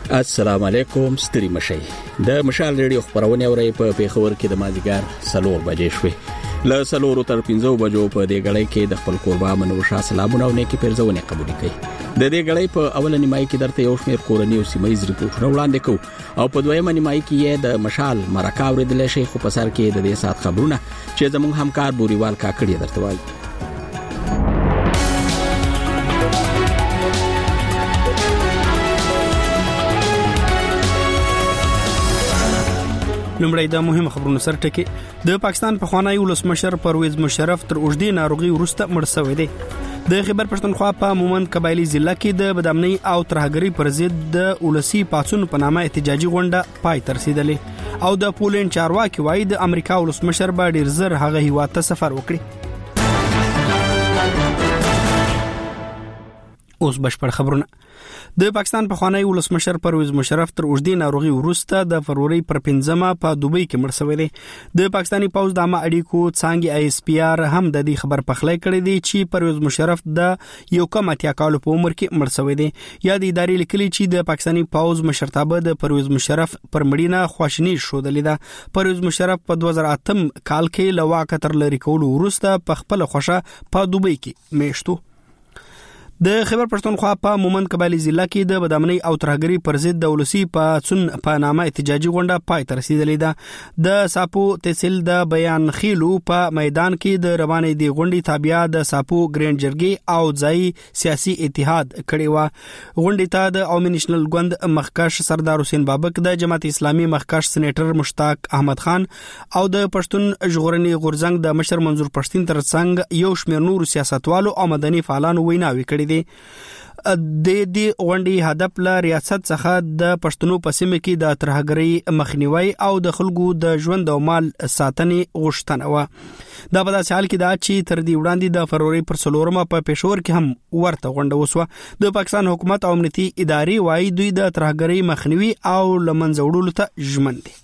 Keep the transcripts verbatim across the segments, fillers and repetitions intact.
السلام علیکم ستړي مشي د مشال ریډیو خبرونه اوري په پیښور کې د مازیګر سلور بجې شوې ل سلور تر پنځو بجو په دې غړې کې د خپل قربا منوشا سلامونه او نیکی پیرزونه قبول کړي د دې غړې په اول نیمای کې درته یو شمېر کورنۍ او سیمایي ریپورتونه وړاندې کوو او په دویمه نیمای کې یې د مشال مرکه اوریدل شي خو په سر کې د دې سات خبرونه چې زموږ همکار بوريوال کاکړي درته وایي لمړی د مهمه خبرونو سر ټکی د پاکستان په خوانی ولسمشر پرویز مشرف تر اوږدې ناروغي وروسته مړ شوی دی د خیبر پښتونخوا په مومند قبایلی ضلع کې د بدامنۍ او ترهګری پر ضد د ولسی پاتون په نامه احتجاجي غونډه پای ته رسیدلې او د پولند چارواکي وایي د امریکا ولسمشر به ډیر زر هغه هیواد ته سفر وکړي اوس بشپړ خبرونه د پاکستان په خوانی ولسمشر پرویز مشرف تر اوږدې ناروغي وروسته د فروری پر پنځمه په دوبۍ کې مړ شوی دی د پاکستاني پوز د عامه اړیکو څانګې آی اس پی آر هم د دې خبر پخلی کړی دی چې پرویز مشرف د یو کم اتیا کال په عمر کې مړ شوی دی یا د ادارې لیکلي چې د پاکستاني پوز مشرتابه د پرویز مشرف پر مړینه خواشنی شودلې ده پرویز مشرف په دوه زره اتم کال کې له واکه تر لری کولو وروسته په خپل خوښه په دوبۍ کې میشتو د خیبر پښتونخوا په مومند قبایلی ضلع کې د بدامنۍ او ترهګری پر ضد د ولسی پاتون په نامه احتجاجي غونډه پای ته رسیدلې ده د ساپو تحصیل د بیان خیلو په میدان کې د روانې دی غونډې تابعیا د ساپو ګرینډ جرګي او ځای سیاسي اتحاد کړي و غونډې ته د عوامي نېشنل ګوند مخکښ سردار حسین بابک د جماعت اسلامي مخکښ سېنیټر مشتاق احمد خان او د پښتون ژغورنې غورځنګ د مشر منظور پښتين ترڅنګ یو شمېر نور سیاستوالو او مدني فعالانو ویناوي کړي دي د دې غونډې هدف له ریاست څخه د پښتنو په سیمه کې د ترهګری مخنیوي او د خلکو د ژوند او مال ساتنې غوښتنه و دا په داسې حال کې دا چې تر دې وړاندې د فروری پر څلورمه په پېښور کې هم ورته غونډه وسوه د پاکستان حکومت او امنیتي ادارې وايي دوی د ترهګری مخنیوي او لمنځه وړلو ته ژمن دي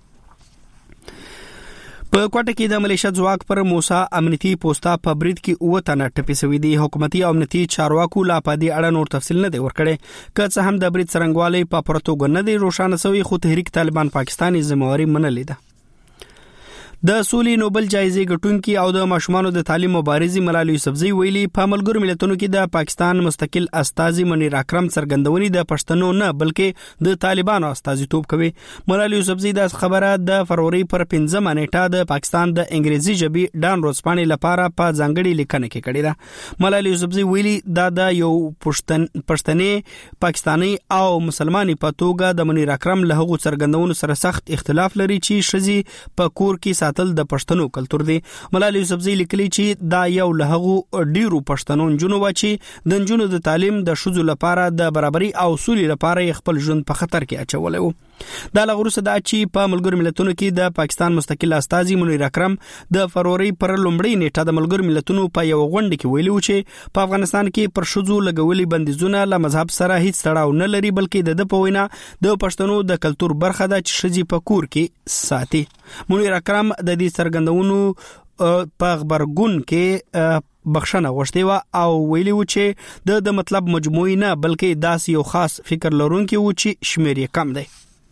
په کوټه کې د ملیشیا ځواک پر موسی امنیتي پوسټا په برید کې اوه تنه ټپي شوي دي حکومتي او امنیتي چارواکو لا په دې اړه نور تفصیل نه دی ورکړی که څه هم د برید څرنګوالي په پروتوګ نه دی روښانه شوی خو تحریک طالبان پاکستاني ذمہواری منلې ده د سولې نوبل جایزې ګټونکي او د ماشومانو د تعلیم مبارزې ملالۍ یوسفزۍ ویلي په ملګرو ملتونو کې د پاکستان مستقل استازي منیر اکرم څرګندونې د پښتنو نه بلکې د طالبانو استازیتوب کوي ملالۍ یوسفزۍ د خبره د فروری پر پنځمه نیټه د پاکستان د انګریزي ژبې ډان روزپانې لپاره په ځانګړي لیکنه کې کړې ده ملالۍ یوسفزۍ ویلي دا د یو پښتن پښتني پاکستاني او مسلمانۍ په توګه د منیر اکرم له هغو څرګندونو سره سخت اختلاف لري چې شذي په کور کې تل د پښتنو کلتور دی ملالۍ یوسفزۍ لیکلي چې دا یو له هغو ډیرو پښتنو نجونو و چې د نجونو د تعلیم د ښځو لپاره د برابرۍ او سولې لپاره خپل ژوند په خطر کې اچولی و دا له وروسته دا چې په ملګرو ملتونو کې د پاکستان مستقل استازي منیر اکرم د فروری پر لومړۍ نیټه د ملګرو ملتونو په یو غونډه کې ویلي و چې په افغانستان کې پر ښځو لګولي بندیزونه له مذهب سره هیڅ تړاو نه لري بلکې د د په وینا د پښتنو د کلتور برخه ده چې ښځې په کور کې ساتي منیر اکرم د دې څرګندونو په خبرګون کې بخښنه غوښتې و او ویلي و چې د د مطلب مجموعي نه بلکې داسې یو خاص فکر لرونکي و چې شمیر یې کم دی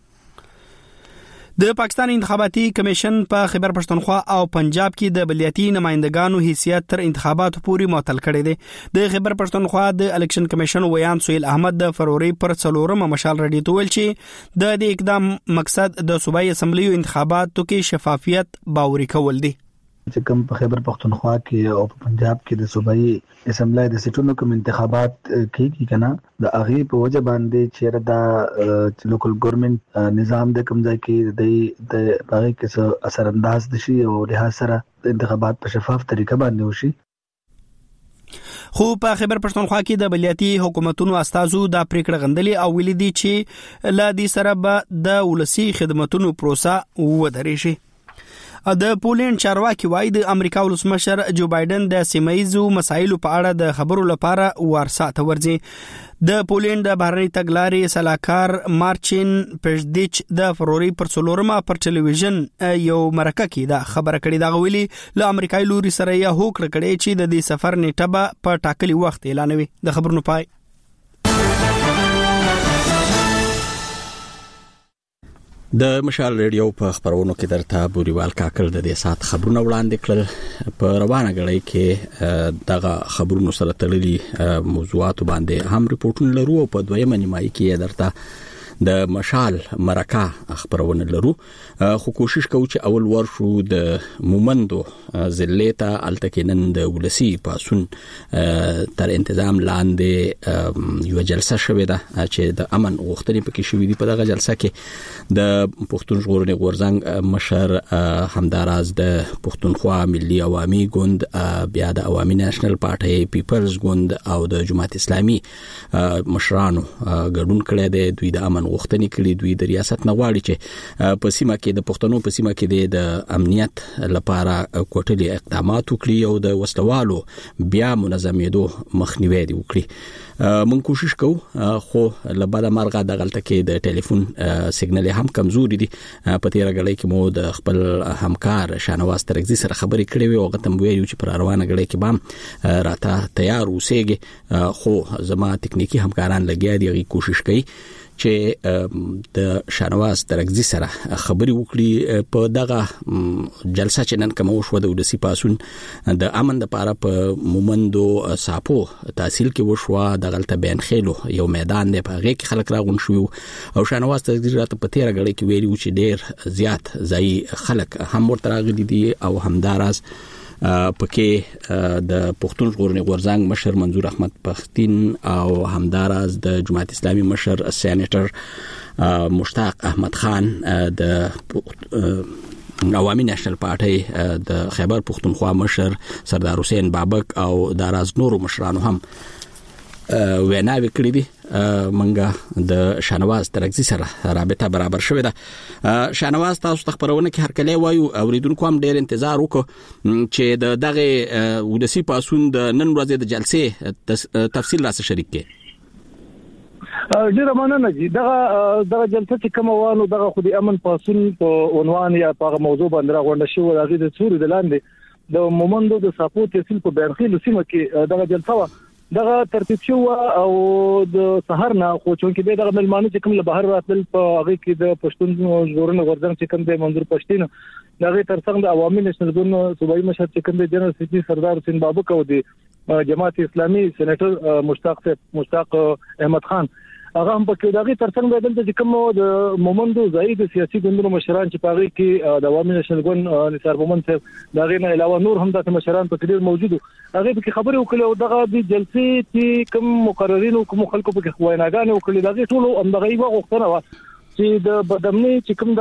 د پاکستان انتخاباتي کمیشن په خیبر پښتونخوا او پنجاب کې د بلدیاتي نمائندګانو حیثیت تر انتخاباتو پورې معطل کړی دی د خیبر پښتونخوا د الیکشن کمیشن ویان سهیل احمد د فروری پر څلورمه مشال رډي تویل چې د دې اقدام مقصد د صوبایي اسمبلی انتخاباتو کې شفافیت باوري کول دی چې کوم په خیبر پښتونخوا کې او په پنجاب کې د صوبایي اسمبلی د سیټونو کوم انتخابات کیږي کنه د هغه په وجه باندې چې دا لوکل ګورنمنت نظام د کوم ځای کې د د هغه کې اثر انداز دي او له سره د انتخابات په شفاف طریقه باندې وشي خو په خیبر پښتونخوا کې د بلدیاتي حکومتونو استازو د پریکړه غندلي او ویلي دي چې لا دي سره به د ولسی خدماتونو پروسه ودرې شي د پولند چارواکي وایي د امریکا ولسمشر جو بایدن د سیمایزو مسایلو په اړه د خبرو لپاره وارسا ته ورځي د پولند د بهرنی تګلارې سلاکار مارچین پژدیچ د فروری پر څلورمه پر ټلویزیون یو مرکه کې دا خبره کړې دا غویلي له امریکایي لوري سره یې هوکړه کړې چې د دې سفر نیټه په ټاکلي وخت اعلانوي د خبرونو پای د مشال ریډیو په خبرونو کې درته بوريوال کاکل د دې سات خبرونه وړاندې کړل. په روانه غړي کې دغه خبرونو سره تړلي موضوعات باندې هم ریپورتونه لرو او په دویمه نیمایي کې درته د مشال مرکه خبرونه لرو. خو کوشش کوو چې اول ورشو د مومندو زلیتا التکینن د ولسی پاسون تر انتظام لاندې یو جلسه شوې ده چې د امن غوښتنې پکې شوې دي. په دغه جلسه کې د پښتون ژغورنې غورځنګ مشر همداراز د پښتونخوا ملي عوامي ګوند، بیا د عوامي نېشنل پارټي پیپلز ګوند او د جماعت اسلامي مشرانو ګډون کړی دی. دوی د امن غوښتنې کړي، دوی د ریاست نغواړي چې په سیمه کې د پښتنو په سیمه کې د امنیت لپاره کوټلي اقدامات وکړي او د وسلوالو بیا منظمېدو مخنیوي وکړي. من کوشش کوو خو لباده مرغه د غلطه کې د ټلیفون سیګنل هم کمزوري دي. په تیر غړي کې مو د خپل همکار شانواز ترغزي سره خبرې کړې وي او غتم ویلو چې پر روانه غړي کې بام راته تیار اوسېږي، خو زما تکنیکی همکاران لګیا دي کوشش کوي چې د شانواز ترغزي سره خبرې وکړي. په دغه جلسه چې نن کوم وشو د ودسی پاسون د امن لپاره په مومندو ساپو تحصیل کې وشو. د غلطه بین خېلو یو میدان دی، په هغه کې خلک راغون شو او شانواز ترغزي راته په تیر غړي کې ویلو چې ډېر زیات ځای خلک هم ورته راغلي دي او همداراز پکې د پښتون ژغورنې غورځنګ مشر منظور احمد پختین او همداراز د جماعت اسلامي مشر سېنیټر مشتاق احمد خان، د عوامي نېشنل پارټي د خیبر پښتونخوا مشر سردار حسین بابک او داراز نورو مشرانو هم ویناوي کړې دي. منګه د شانواز ترغزي سره رابطه برابر شوې ده. شانواز تاسو ته خبرونه کې هر کله وایو اوریدونکو هم ډېر انتظار وکړو چې د دغه ودسی پاسون د نن ورځې د جلسې تفصیل راڅخه شریک کړي. ډیره مننه جی. دغه دغه جلسه چې کوم وانه دغه خو د امن پاسون په عنوان یا په موضوع باندې راغونډه شو. دغه د سوري د لاندې د مومندو د ساپو تحصیل په بیرخیل سیمه کې دغه جلسه و دغه ترتیب شو او د سحر نه خو چې به دغه ملمانه چې کوم له بهر راتل په هغه کې د پښتون ژغورنې غورځنګ چې کوم د منظور پښتين دغه ترڅنګ د عوامي نېشنل ګوند صوبایي مشر چې کوم د جنرال سیکرټري سردار حسین بابک او د جماعت اسلامي سېنیټر مشتاق مشتاق احمد خان هغه هم په دغه ترڅنګ بدل د کوم د مومندو زاید سیاسي ګوندونو مشران چې پاغي کې د عوامي نېشنل ګوند نثار مومند صاحب دغه نه علاوه نور هم د مشران په کډیر موجود هغه به خبرې وکړي او دغه د جلسې چې کوم مقررین او کوم خلکو په خویناګانې وکړي دغه ټول هم دغه یو غوښتنه و چې د بدمنی چې کوم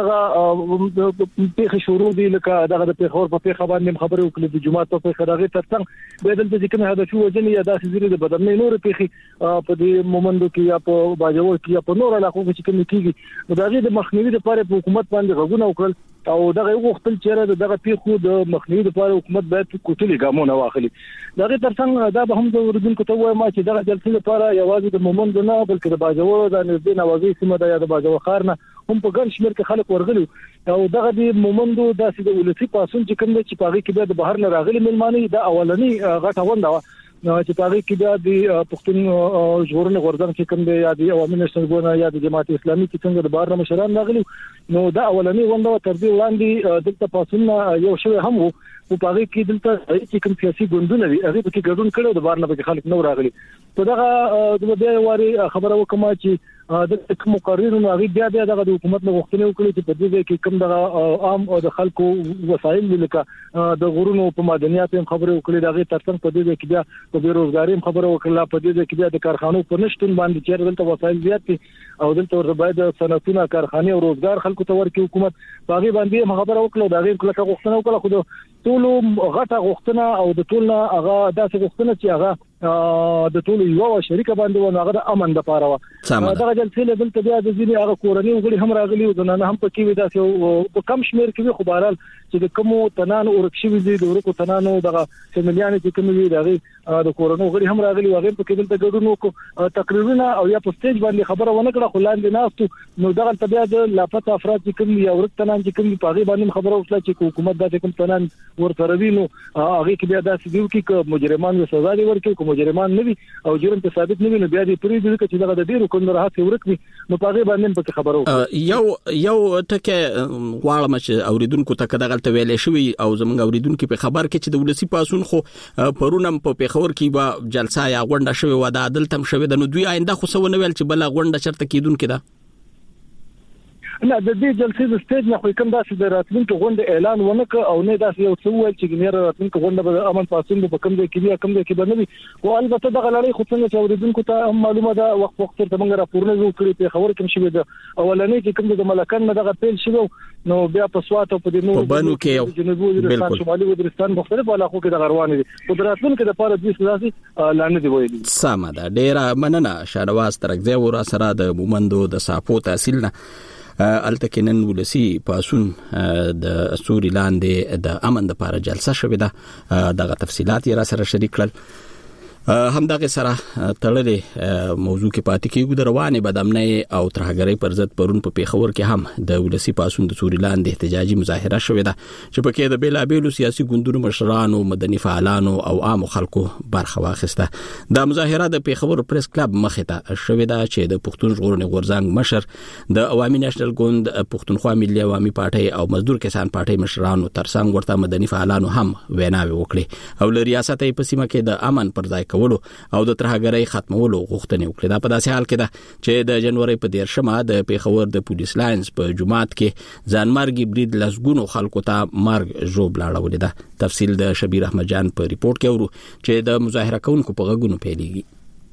دغه پیښه شروع دي لکه دغه د پیښور په پیښه باندې خبرې وکړي د جمعه په پیښه دغه ترڅنګ به دلته چې کوم هدف وجنې یا داسې زیری د بدمنی نور پیښه په دې مومندو کې یا په باجوړ کې یا په نور علاقو کې چې کوم کېږي دغه د مخنیوي لپاره په حکومت باندې غوښتنه وکړل او دغه وختل چې دغه پیښو د مخنیوي لپاره حکومت باید کوټلي ګامونه واخلي. دغه ترڅنګ دا به هم د اوریدونکو ته وایم چې دغه جلسې لپاره یوازې د مومند نه بلکې د باجوړ د نږدې نوازي سیمه د یا د باجوړ خار نه هم په ګڼ شمېر کې خلک ورغلي او دغه د مومندو داسې د ولسی پاسون چې کوم چې پاغي کې د بهر نه راغلي ملمانه د اولنی غټه ونده چې پاغي کې د پښتون ژغورنې غورځنګ چې کوم د یا د عوامي نېشنل ګوند یا د جماعت اسلامي چې څنګه د بهر مشران راغلي نو دا اولنی ونده تر دې وړاندې دلته پاسون یو شوی هم وو په پاغي کې دلته چې کوم سیاسي ګوندونه وي هغه په کې ګډون کړو د بهر نه به خلک نو راغلي. په دغه د دې واري خبره وکم چې د کوم مقررینو هغه بیا بیا دغه د حکومت له غوښتنې وکړي چې په دې کې کوم دغه عام او د خلکو وسایل لکه د غورونو په معدنیات هم خبرې وکړي دغه ترڅنګ په دې کې بیا په بیروزګاری هم خبره وکړه په دې کې بیا د کارخانو په نشټون باندې چې دلته وسایل زیات دي او دلته ور باید صنعتونه کارخانه او روزګار خلکو ته ورکړي حکومت باغی باندې خبره وکړه دغه کله غوښتنه وکړه خو ټول غټه غوښتنه او د ټول هغه داسې غوښتنه چې هغه د ټول یو شریک باندې و هغه د امن لپاره و دغه جلسې له دلته بیا د ځینې هغه کورنۍ وګړي هم راغلي او د نن هم پکې وي داسې په کم شمیر کې خو بهرال چې کوم تنان ورکشي دي د ورکو تنانو دغه فیملیان چې کوم دي دغه د کورونو غړي هم راغلي واغې په کې دلته ګډون وکړو تقریرونه او یا په سټیج باندې خبره ونه کړه خو لاندې ناستو نو دغه طبيعه د لاپته افراد چې کوم یا ورک تنان چې کوم په غي باندې خبره وکړه چې حکومت د کوم تنان ورته روي نو هغه کې بیا داسې دیو کې مجرمان یې سزا دی ورکړي کوم مجرمان نه وي او جرم ته ثابت نه وي نو بیا دې پرې دي چې دغه د ډیرو کوم راحت ورکړي نو په غي باندې په خبره وکړه یو یو ټکه غواړم چې اوریدونکو ته کداغل ته ویلې شوی او زمونږ اوریدونکو په خبر کې چې د ولسی پاسون خو پرونم په پیښور کې با جلسه یا غونډه شوی و د عدالت هم شوی د نو دوی آینده خو سونه ویل چې بل غونډه چرته کیدونکې ده نه د دې جلسې د سټیج نه خو کوم داسې د راتلونکو غونډه اعلان ونکړ او نه داسې یو څه ویل چې ګنیر راتلونکو غونډه به امن پاسون په کوم ځای کې بیا کوم ځای کې باندې او البته دغه لړۍ خو څنګه چې اوریدونکو ته معلومه ده وخت وخت ته موږ راپورونه وکړي په خبر کې شوی ده اولنې چې کوم د ملکان نه دغه پیل شوی نو بیا په سوات او په دې نو بانو کې جنوبي وزیرستان شمالي وزیرستان مختلف علاقو کې د غروان دي په راتلونکو د پاره د سیاسي اعلان دی ویلي سم ده ډیره مننه شاهنواز ترکزی ور سره د مومندو د صافو تحصیل نه التکینن ولسی پاسون د سوري لاندې د امن د لپاره جلسه شوې ده دغه تفصيلات یې را سره شریک کړل هم دغه سره تړلې موضوع کې پاتې کېږو د روانې بدامنۍ او ترهګرۍ پر ضد پرون په پیښور کې هم د ولسی پاسون د سوري لاندې احتجاجي مظاهره شوې ده چې په کې د بیلابېلو سیاسي ګوندونو مشرانو مدني فعالانو او عام خلکو برخه واخیسته د مظاهره د پیښور پریس کلب مخې ته شوې ده چې د پښتون ژغورنې غورځنګ مشر د عوامي نېشنل ګوند پښتونخوا ملي عوامي پارټي او مزدور کسان پارټي مشرانو ترڅنګ ورته مدني فعالانو هم ویناوي وکړي او له ریاست په سیمه کې د امن پر ځای کولو او د ترهګرۍ ختمولو غوښتنه وکړه. دا په داسې حال کې ده چې د جنوري په دیرشمه د پیښور د پولیس لاینز په جماعت کې ځانمرګي برید لسګونو خلکو ته مرګ ژوب لاړولې ده. تفصیل د شبیر احمد جان په ریپورت کې ورو چې د مظاهره کوونکو په غږونو پیلېږي.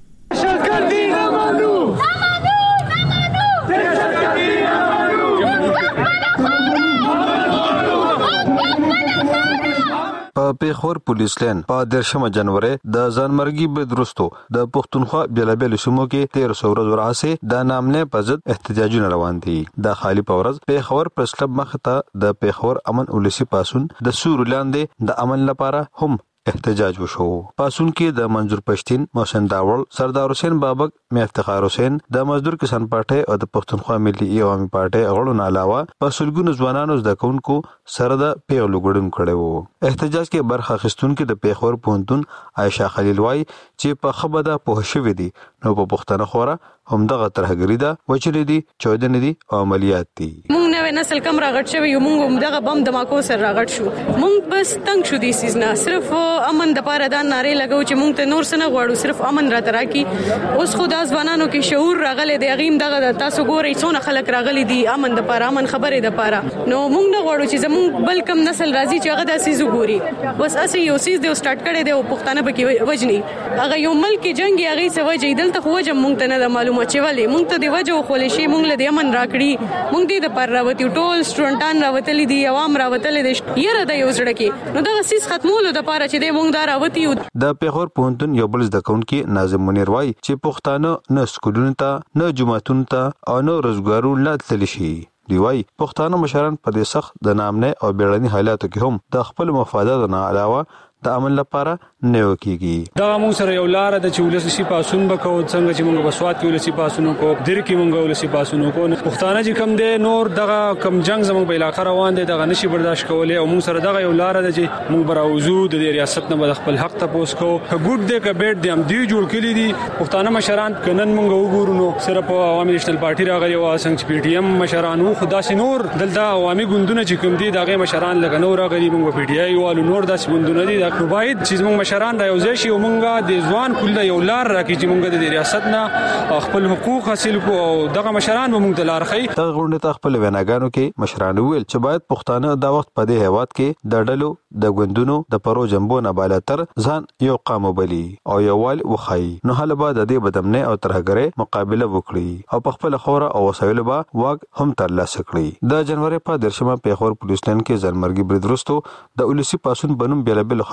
په پیښور پولیس لاین په دیرشمه جنوري د ځانمرګي برید وروسته د پښتونخوا بیلابېلو سیمو کې تیرو سو ورځې وراسې د نامنې په ضد احتجاجونه روان دي. د خالي په ورځ پیښور پریس کلب مخ ته د پیښور امن ولسی پاسون د سوري لاندې د امن لپاره هم احتجاج وشو. پاسون کې د منظور پښتين، محسن داوړ، سردار حسین بابک، میافتخار حسین، د مزدور کسان پارټي او د پښتونخوا ملي عوامي پارټي غړو نه علاوه په سلګونو ځوانانو زده کوونکو سره د پیغلو ګډون کړي وو. احتجاج کې برخه اخیستونکو د پیښور پوهنتون عائشہ خلیل وای چې په خبره په شوې دي نو په پښتنه خوره هم دغه ترهګری ده وچلې دي چودنې دي او عملیات دي. مونږ نو نسل کم راغټ شوی یو مونږ دغه بم دماکو سره راغټ شو. مونږ بس تنگ شو دي سیزنا صرف امن د پاره دا ناره لګاو چې مونږ ته نور سره غواړو صرف امن را تراکي. اوس خدا ځوانانو کې شعور راغلي دی غیم دغه تاسو ګورئ څونه خلک راغلي دي امن د پاره امن خبره د پاره نو مونږ نه غواړو چې زمونږ بل کم نسل راځي چې هغه داسې زګوري بس اسې یو سیز دی سٹارټ کړي دی او پښتانه پکې وجني هغه یو ملک جنگي هغه څه وجې دلته خو وجه مونږ ته نه معلومه چې ولې مونږ ته دی وجه خو لشي مونږ له امن راکړي مونږ دې د پر راوتی ټول سټوډنټان راوتلي دي عوام راوتلي دي یره د یو ځړ کې نو دا سیس ختمولو د پاره چې د مونږ دا راوتی د پیښور پوهنتون یو بل زده کوونکی ناظم منیر وای چې پښتانه نه سکولونو ته نه جماعتونو ته او نه روزګارو نه تللی شي. دی وای پښتانه مشران په دې سخت د نامنه او بیړني حالاتو کې هم د خپل مفادات نه علاوه د امن لپاره نه وکیږي. دا موږ سره یو لار د چولس سی پاسون بکو څنګه چې موږ بسوات کې ولسی پاسونو کو در کې موږ ولسی پاسونو کو پښتانه چې کم دي نور دغه کم جنگ زموږ په علاقې روان دي دغه نشي برداشت کولای او موږ سره دغه یو لار ده چې موږ براوزو د ریاست نه خپل حق ته پوس کو ګډ دې ک بیٹ دې هم دی جوړ کړی دي پښتانه مشران کنن موږ وګورو نو صرف عوامي نېشنل پارټي راغلی او څنګه پی ټی ایم مشران او خدا سي نور دلته عوامي ګوندونه چې کوم دي دغه مشران لګنو راغلي موږ پی ټی آی والو نور داس ګوندونه دي دا باید چې موږ مشران را یوځای شي او موږ د ځوان کله یو لار راکې چې موږ د ریاست نه خپل حقوق حاصل کو او دغه مشران به موږ د لار خي. دغه غونډه ته خپل ویناګانو کې مشران ویل چې باید پښتانه د وخت په دې هواد کې د ډلو د ګوندونو د پرو جنبو نه بالاتر ځان یو قام وبلی او یووال وخی نو هله بعد د بدمنه او ترهګره مقابله وکړي او په خپل خوره او وسایل به واګ هم ترلاسه کړي. د جنوري په درشمه پیښور پولیس لاین کې ځانمرګي برید وروسته د ولسی پاسون بنوم بیلابل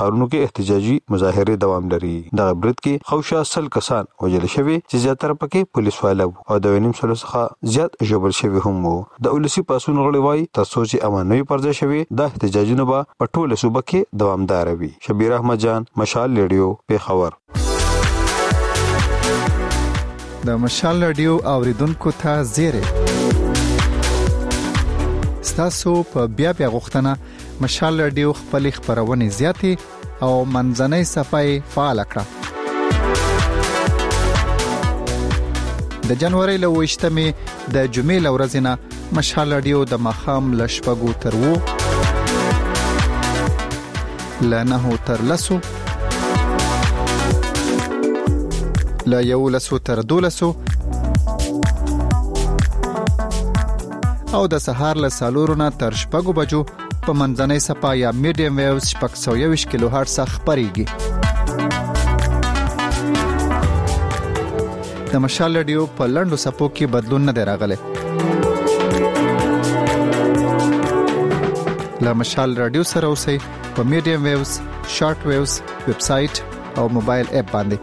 خارونو کې احتجاجي مظاهره دوام لري. د برید کې خوشا سل کسان وژل شوي چې زیاتره پکې پولیس والو او د وینم سره څخه زیات ژوبل شوي هم وو. د ولسی پاسون غړي وای تاسو چې امانوي پرځه شوي د احتجاجونو به په ټوله صوبه کې دوامدار وي. شبیر احمد جان، مشال ریډیو، پیښور. د مشال رادیو اوریدونکو ته زیره ستاسو په بیا بیا غوښتنه مشال رادیو خپل خبرونه زیاتې او منځنۍ صفای فعال کړه. د جنوري له وشتمه د جمعې لورځ نه مشال رادیو د مخام لشپګو تر وو لنه تر لسو لا یو لسو تر دولسو او د سهار له سالورونه تر شپږو بجو په منځنۍ صفا یا میډیم ویوز شپږ سوه یوویشت کیلو هرتز خبريږي. د مشال رادیو په لنډو صفو کې بدلون نه دی راغلی. له مشال رادیو سره اوسئ په میډیم ویوز، شارټ ویوز، ویب سټ او موبایل اپ باندې.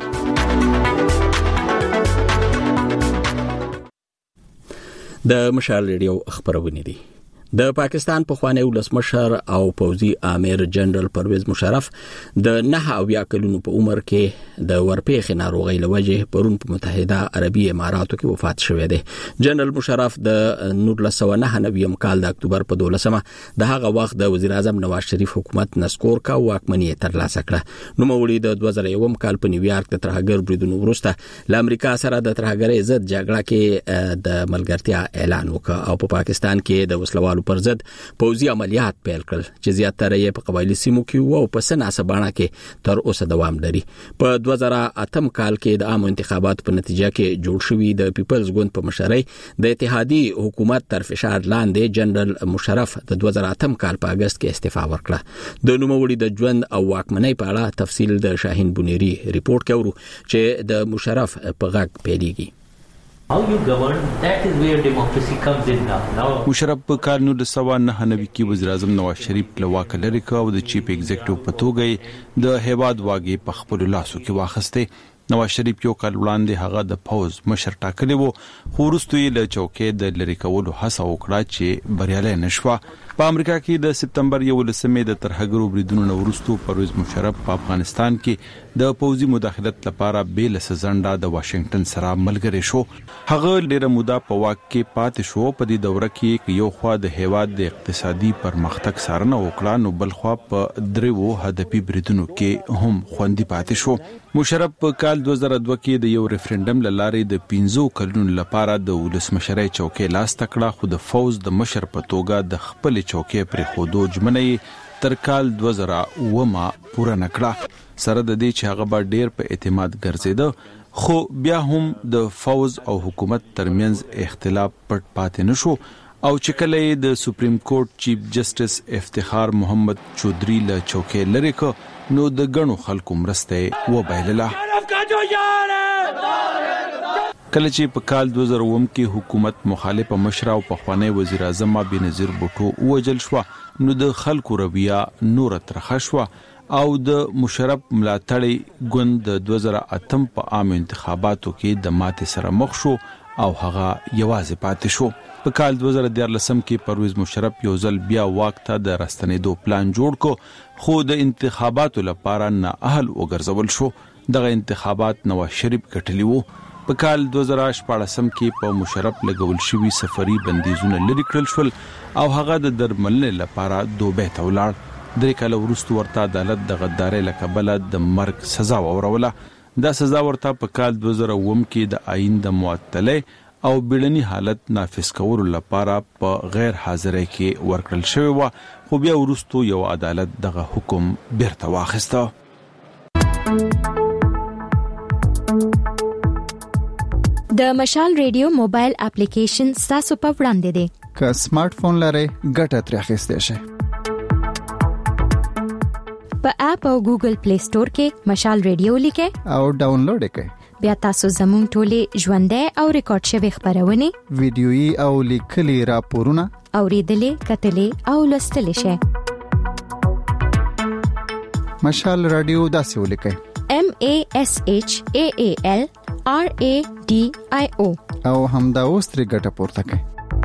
د مشال ریډیو خبرونه دي. د پاکستان په خوانی ولسمشر او پوځي امیر جنرال پرویز مشرف د نه اویا کلونو په عمر کې د ورپېخ ناروغي لوجه پرون په متحده عربي اماراتو کې وفات شوه دی. جنرال مشرف د نور له سو نه نویم کال د اکتوبر په دولسمه د هغه وخت د وزیر اعظم نواز شریف حکومت نسکور کا واکمنۍ تر لاسه کړه. نو مولي د دوه زره یو کال په نیویارک د ترهګر بریدونو وروسته ل امریکا سره د ترهګرۍ ضد جګړه کې د ملګرتیا اعلان وکړ او په پاکستان کې د وسلوالو پر ضد پوځي عملیات پیل کړل چې زیاتره یې په قبایلی سیمو کې وو او په سناسبانه کې تر اوسه دوام لري. په دوه زره اتم کال کې د عام انتخاباتو په نتیجه کې جوړ شوی د پیپلز ګوند په مشرۍ د اتحادی حکومت تر فشار لاندې جنرال مشرف د دوه زره اتم کال په اگست کې استعفا ورکړه. د نوموړي د ژوند او واکمنۍ په اړه تفصیل د شاهین بونيري ریپورت کوي چې د مشرف په غږ پیلېږي. How you govern, that is where democracy comes in now. now مشرف په کال نو د سوا نه نوي کې وزیر اعظم نواز شریف له واک لري کو او د چیف ایگزیکټیو په توګه د هیواد واګي په خپل لاسو کې واخسته. نواز شریف یو کال وړاندې هغه د پوز مشر ټاکلی وو خو وروسته یې له چوکۍ د لری کولو هڅه وکړه چې بریالي نشوه. په امریکا کې د سپتمبر یولسمې د ترهګرو بریدونو وروسته پرویز مشرف په افغانستان کې د پوځي مداخلت لپاره بیل سزنده د واشنگټن سره ملګری شو. هغه ډیره موده په واک کې پاتې شو. په دې دوره کې یو خوا د هیواد د اقتصادي پرمختګ سارنه وکړه نو بل خوا په دریو هدفي بریدونو کې هم خوندي پاتې شو. مشرف په کال دوه زره دوه کې د یو ریفرندم لارې د پنځو کلونو لپاره د ولسمشرۍ چوکۍ لاس تکړه خو د فوز د مشر په توګه د خپل چوکۍ پر خودو جمنې تر کال دوه زره اوه پوره نکړه. سره د دې چې هغه به ډیر په اعتماد ګرځیده خو بیا هم د فوز او حکومت ترمنځ اختلاف پټ پاتې نشو او چې کله د سپریم کورټ چیف جسټس افتخار محمد چودري له چوکۍ لری کو نو د غنو خلکو مرسته و بایلله. کله چې په کال دوه زره اووه کې حکومت مخالف مشر او پخوانی وزیر اعظم بنظیر بوټو وجل شو نو د خلکو رویه نور ترخه شو او د مشرف ملاتړي ګوند د دوه زره اتم په عام انتخاباتو کې د ماتې سره مخ شو او هغه یوازې پاتې شو. په کال دوه زره دیارلسم کې پرویز مشرف یو ځل بیا واک ته د راستنېدو پلان جوړ کو خو د انتخاباتو لپاره نه اهل وګرځول شو. دغه انتخابات نواز شریف ګټلی وو. په کال دوه زره شپږم کې په مشرف لګول شوی سفري بندیزونه لري کړل شول او هغه د درملنې لپاره دوبه ته ولاړ. درې کال وروسته ورته عدالت د غدارۍ لکبله د مرګ سزا وروله. دا سزا ورته په کال دوه زره اووه کې د آئین د معطلۍ او بیړني حالت نافذ کولو لپاره په غیر حاضرۍ کې ورکړل شوی و خو بیا وروسته یو عدالت دغه حکم بیرته واخیسته. د مشال ریډیو موبایل اپلیکیشن تاسو په وړاندې دی. که سمارټ فون لرئ ګټه ترې اخیستئ شئ. په اپ او ګوګل پلی سٹور کې مشال ریډیو لیکئ او ډاونلوډ یې کړئ. بیا تاسو زموږ ټولې ژوندۍ او ریکارډ شوی خبرونه ویډیويي او لیکلي راپورونه اوریدلې کتلې او لوستلې شئ. مشال رادیو داسې ولیکئ M A S H A A L R A D I O او همدا اوس ترې ګټه پورته کړئ.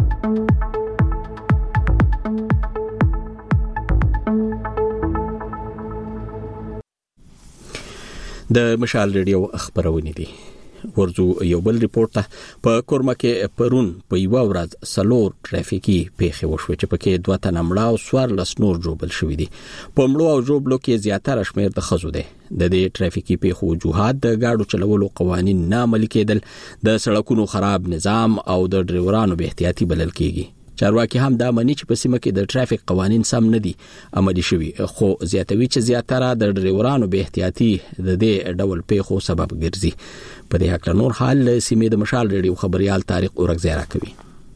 د مشال ریډیو خبرونه دي. ورځو یو بل ریپورت ته په کورما کې پرون په یو ورځ سلور ټرافیکي پیښې وشوې چې پکې دوه تنه مړه او سوار لس نور جوړل شوې دي. په مړو او جوړلو کې زیاتره شمېر د ښځو دی. د دې ټرافیکي پیښو وجوهات د ګاډو چلولو قوانین نه عملي کېدل، د سړکونو خراب نظام او د ډرایورانو بې احتیاطي بلل کېږي. چارواکي هم دا مني چې په سیمه کې د ټرافیک قوانین سم نه دي عملي شوي، خو زیاتوي چې زیاتره د ډرایورانو بې احتیاطي د دې ډول پیښو سبب ګرځي. په دې حق نور حال سیمې د مشال ریډیو خبريال طارق اورګزی راکوي.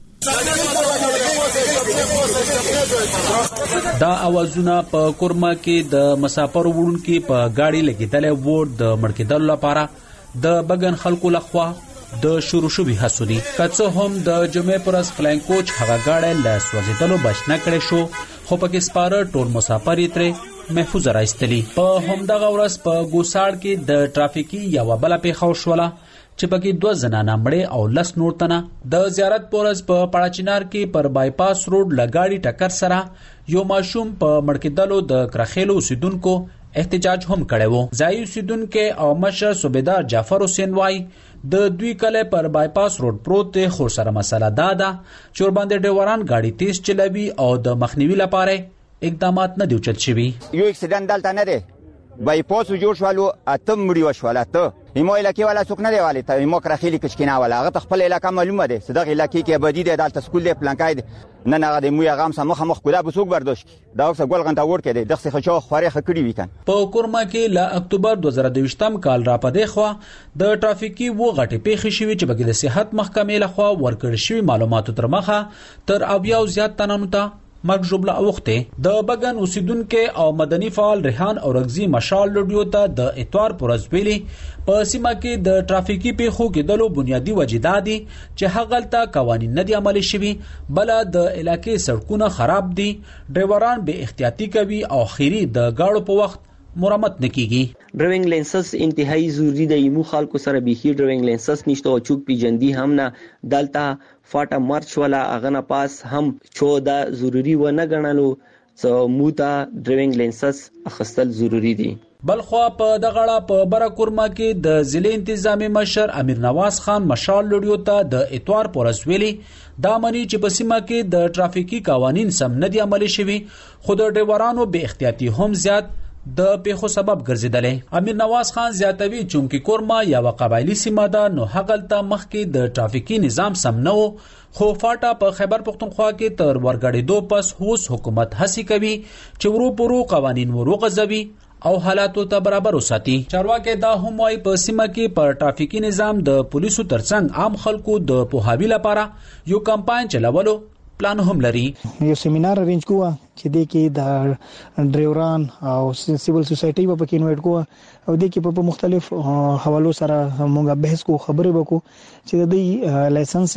دا اوازونه په کورما کې د مسافر وړونکو په گاډي لګیدلې وو د مړکېدل لپاره د بګن خلکو لخوا د شروع شوی حسودي. کڅه هم د جمعې پرس فلاین کوچ هغه گاډي له سوځیدلو بچنه کړې شو، خو پکې سپاره ټول مسافر یې ترې محفوظ راځتلی. په همدغه ورځ په ګوساړ کې د ټرافیکي یو بل پیښه وشوله چې پکې دوه زنانه مړې او لس نور تنه د زیارت پورز په پړاچینار کې پر بایپاس روډ لګاډي ټکر سره یو ماشوم په مړکېدلو د کرخېلو اوسیدونکو احتجاج هم کړی وو. ځایي اوسیدونکو او مشر صوبیدار جعفر حسین وای د دوی کله پر بایپاس روډ پروت خو سره مسله دا ده چې ور باندې ډرایوران گاډي تیز چلوي او د مخنیوي لپاره اقدامات نه دی اوچت شوی. یو اکسیډنټ دلته نه دی، بایپاس جوړ شوالو اتم مړي وشواله ته ایمو علاقې والا څوک نه دی والی ته ایمو کرخېلی کچکینا والا هغه خپل علاقې معلومه ده صدق علاقې کې بدی ده دلته سکول دی پلانکای دی نه نه د مو غام سم مخ مخ کودا بسوک برداشت دا اوس ګول غنټه ور کې دی دغه خچو خوري خکړی وکړ. په کورما کې ل اکتوبر دوه زره دویشتم کال را پدې خو د ټرافیکي و غټي پیښې شوې چې بګل صحت محکمې لخوا ورکړ شوی معلوماتو تر مخه تر اویاو زیات تنانو ته مرګ جوړه اوخته. د بګن اوسیدونکو او مدني فعال ریحان اورګزی مشال لډیو ته د اتوار پرز ویلي په سیمه کې د ټرافیکي پیښو کې دلو بنیادی وجدادي چې هغلته قوانين نه دي عملي شوي، بل د علاقې سړکونه خراب دي، ډرایوران به احتیاطي کوي او خيري د گاډو په وخت مرمت نکېږي. ډرایوینګ لایسنس انتهایی ضروری دی. یمو خلکو سره بيخي ډرایوینګ لایسنس نشته او چوک پیجندي هم نه دلته فاټه مارچ ولا اغه پاس هم چودا ضروری و نه غنلو څو مودا ډرایوینګ لایسنس اخستل ضروری دي. بلخوا په دغړه په برکورما کې د ضلع انتظامی مشر امیر نواز خان مشال لډیو ته د اتوار پورسویلی دا منی چې په سیمه کې د ټرافیکي قوانین سم نه دي عملي شوي، خو د ډرایورانو به احتیاطي هم زیات د پیښو سبب ګرځیدلې. امیر نواز خان زیاتوي چونکی کورما یا قبایلی سیمه ده نو هغلته مخکې د ټرافیکي نظام سم نه وو، خو فاټا په خیبر پختونخوا کې تر ورګړې دو پس هوس حکومت هڅه کوي چې ورو پرو قوانین وروغځوي او حالاتو ته برابر وساتي. چارواکي دا هم وايي په سیمه کې پر ټرافیکي نظام د پولیسو ترڅنګ عام خلکو د پوهاوی لپاره یو کمپاین چلولو پلان هم لري. یو سیمینار ارینج کوه چې د کې د ډرایوران او سیویل سوسایټي په کې انوایټ کوه او د کې په مختلف حوالو سره موږ بحث کو خبرې وکړو چې د لایسنس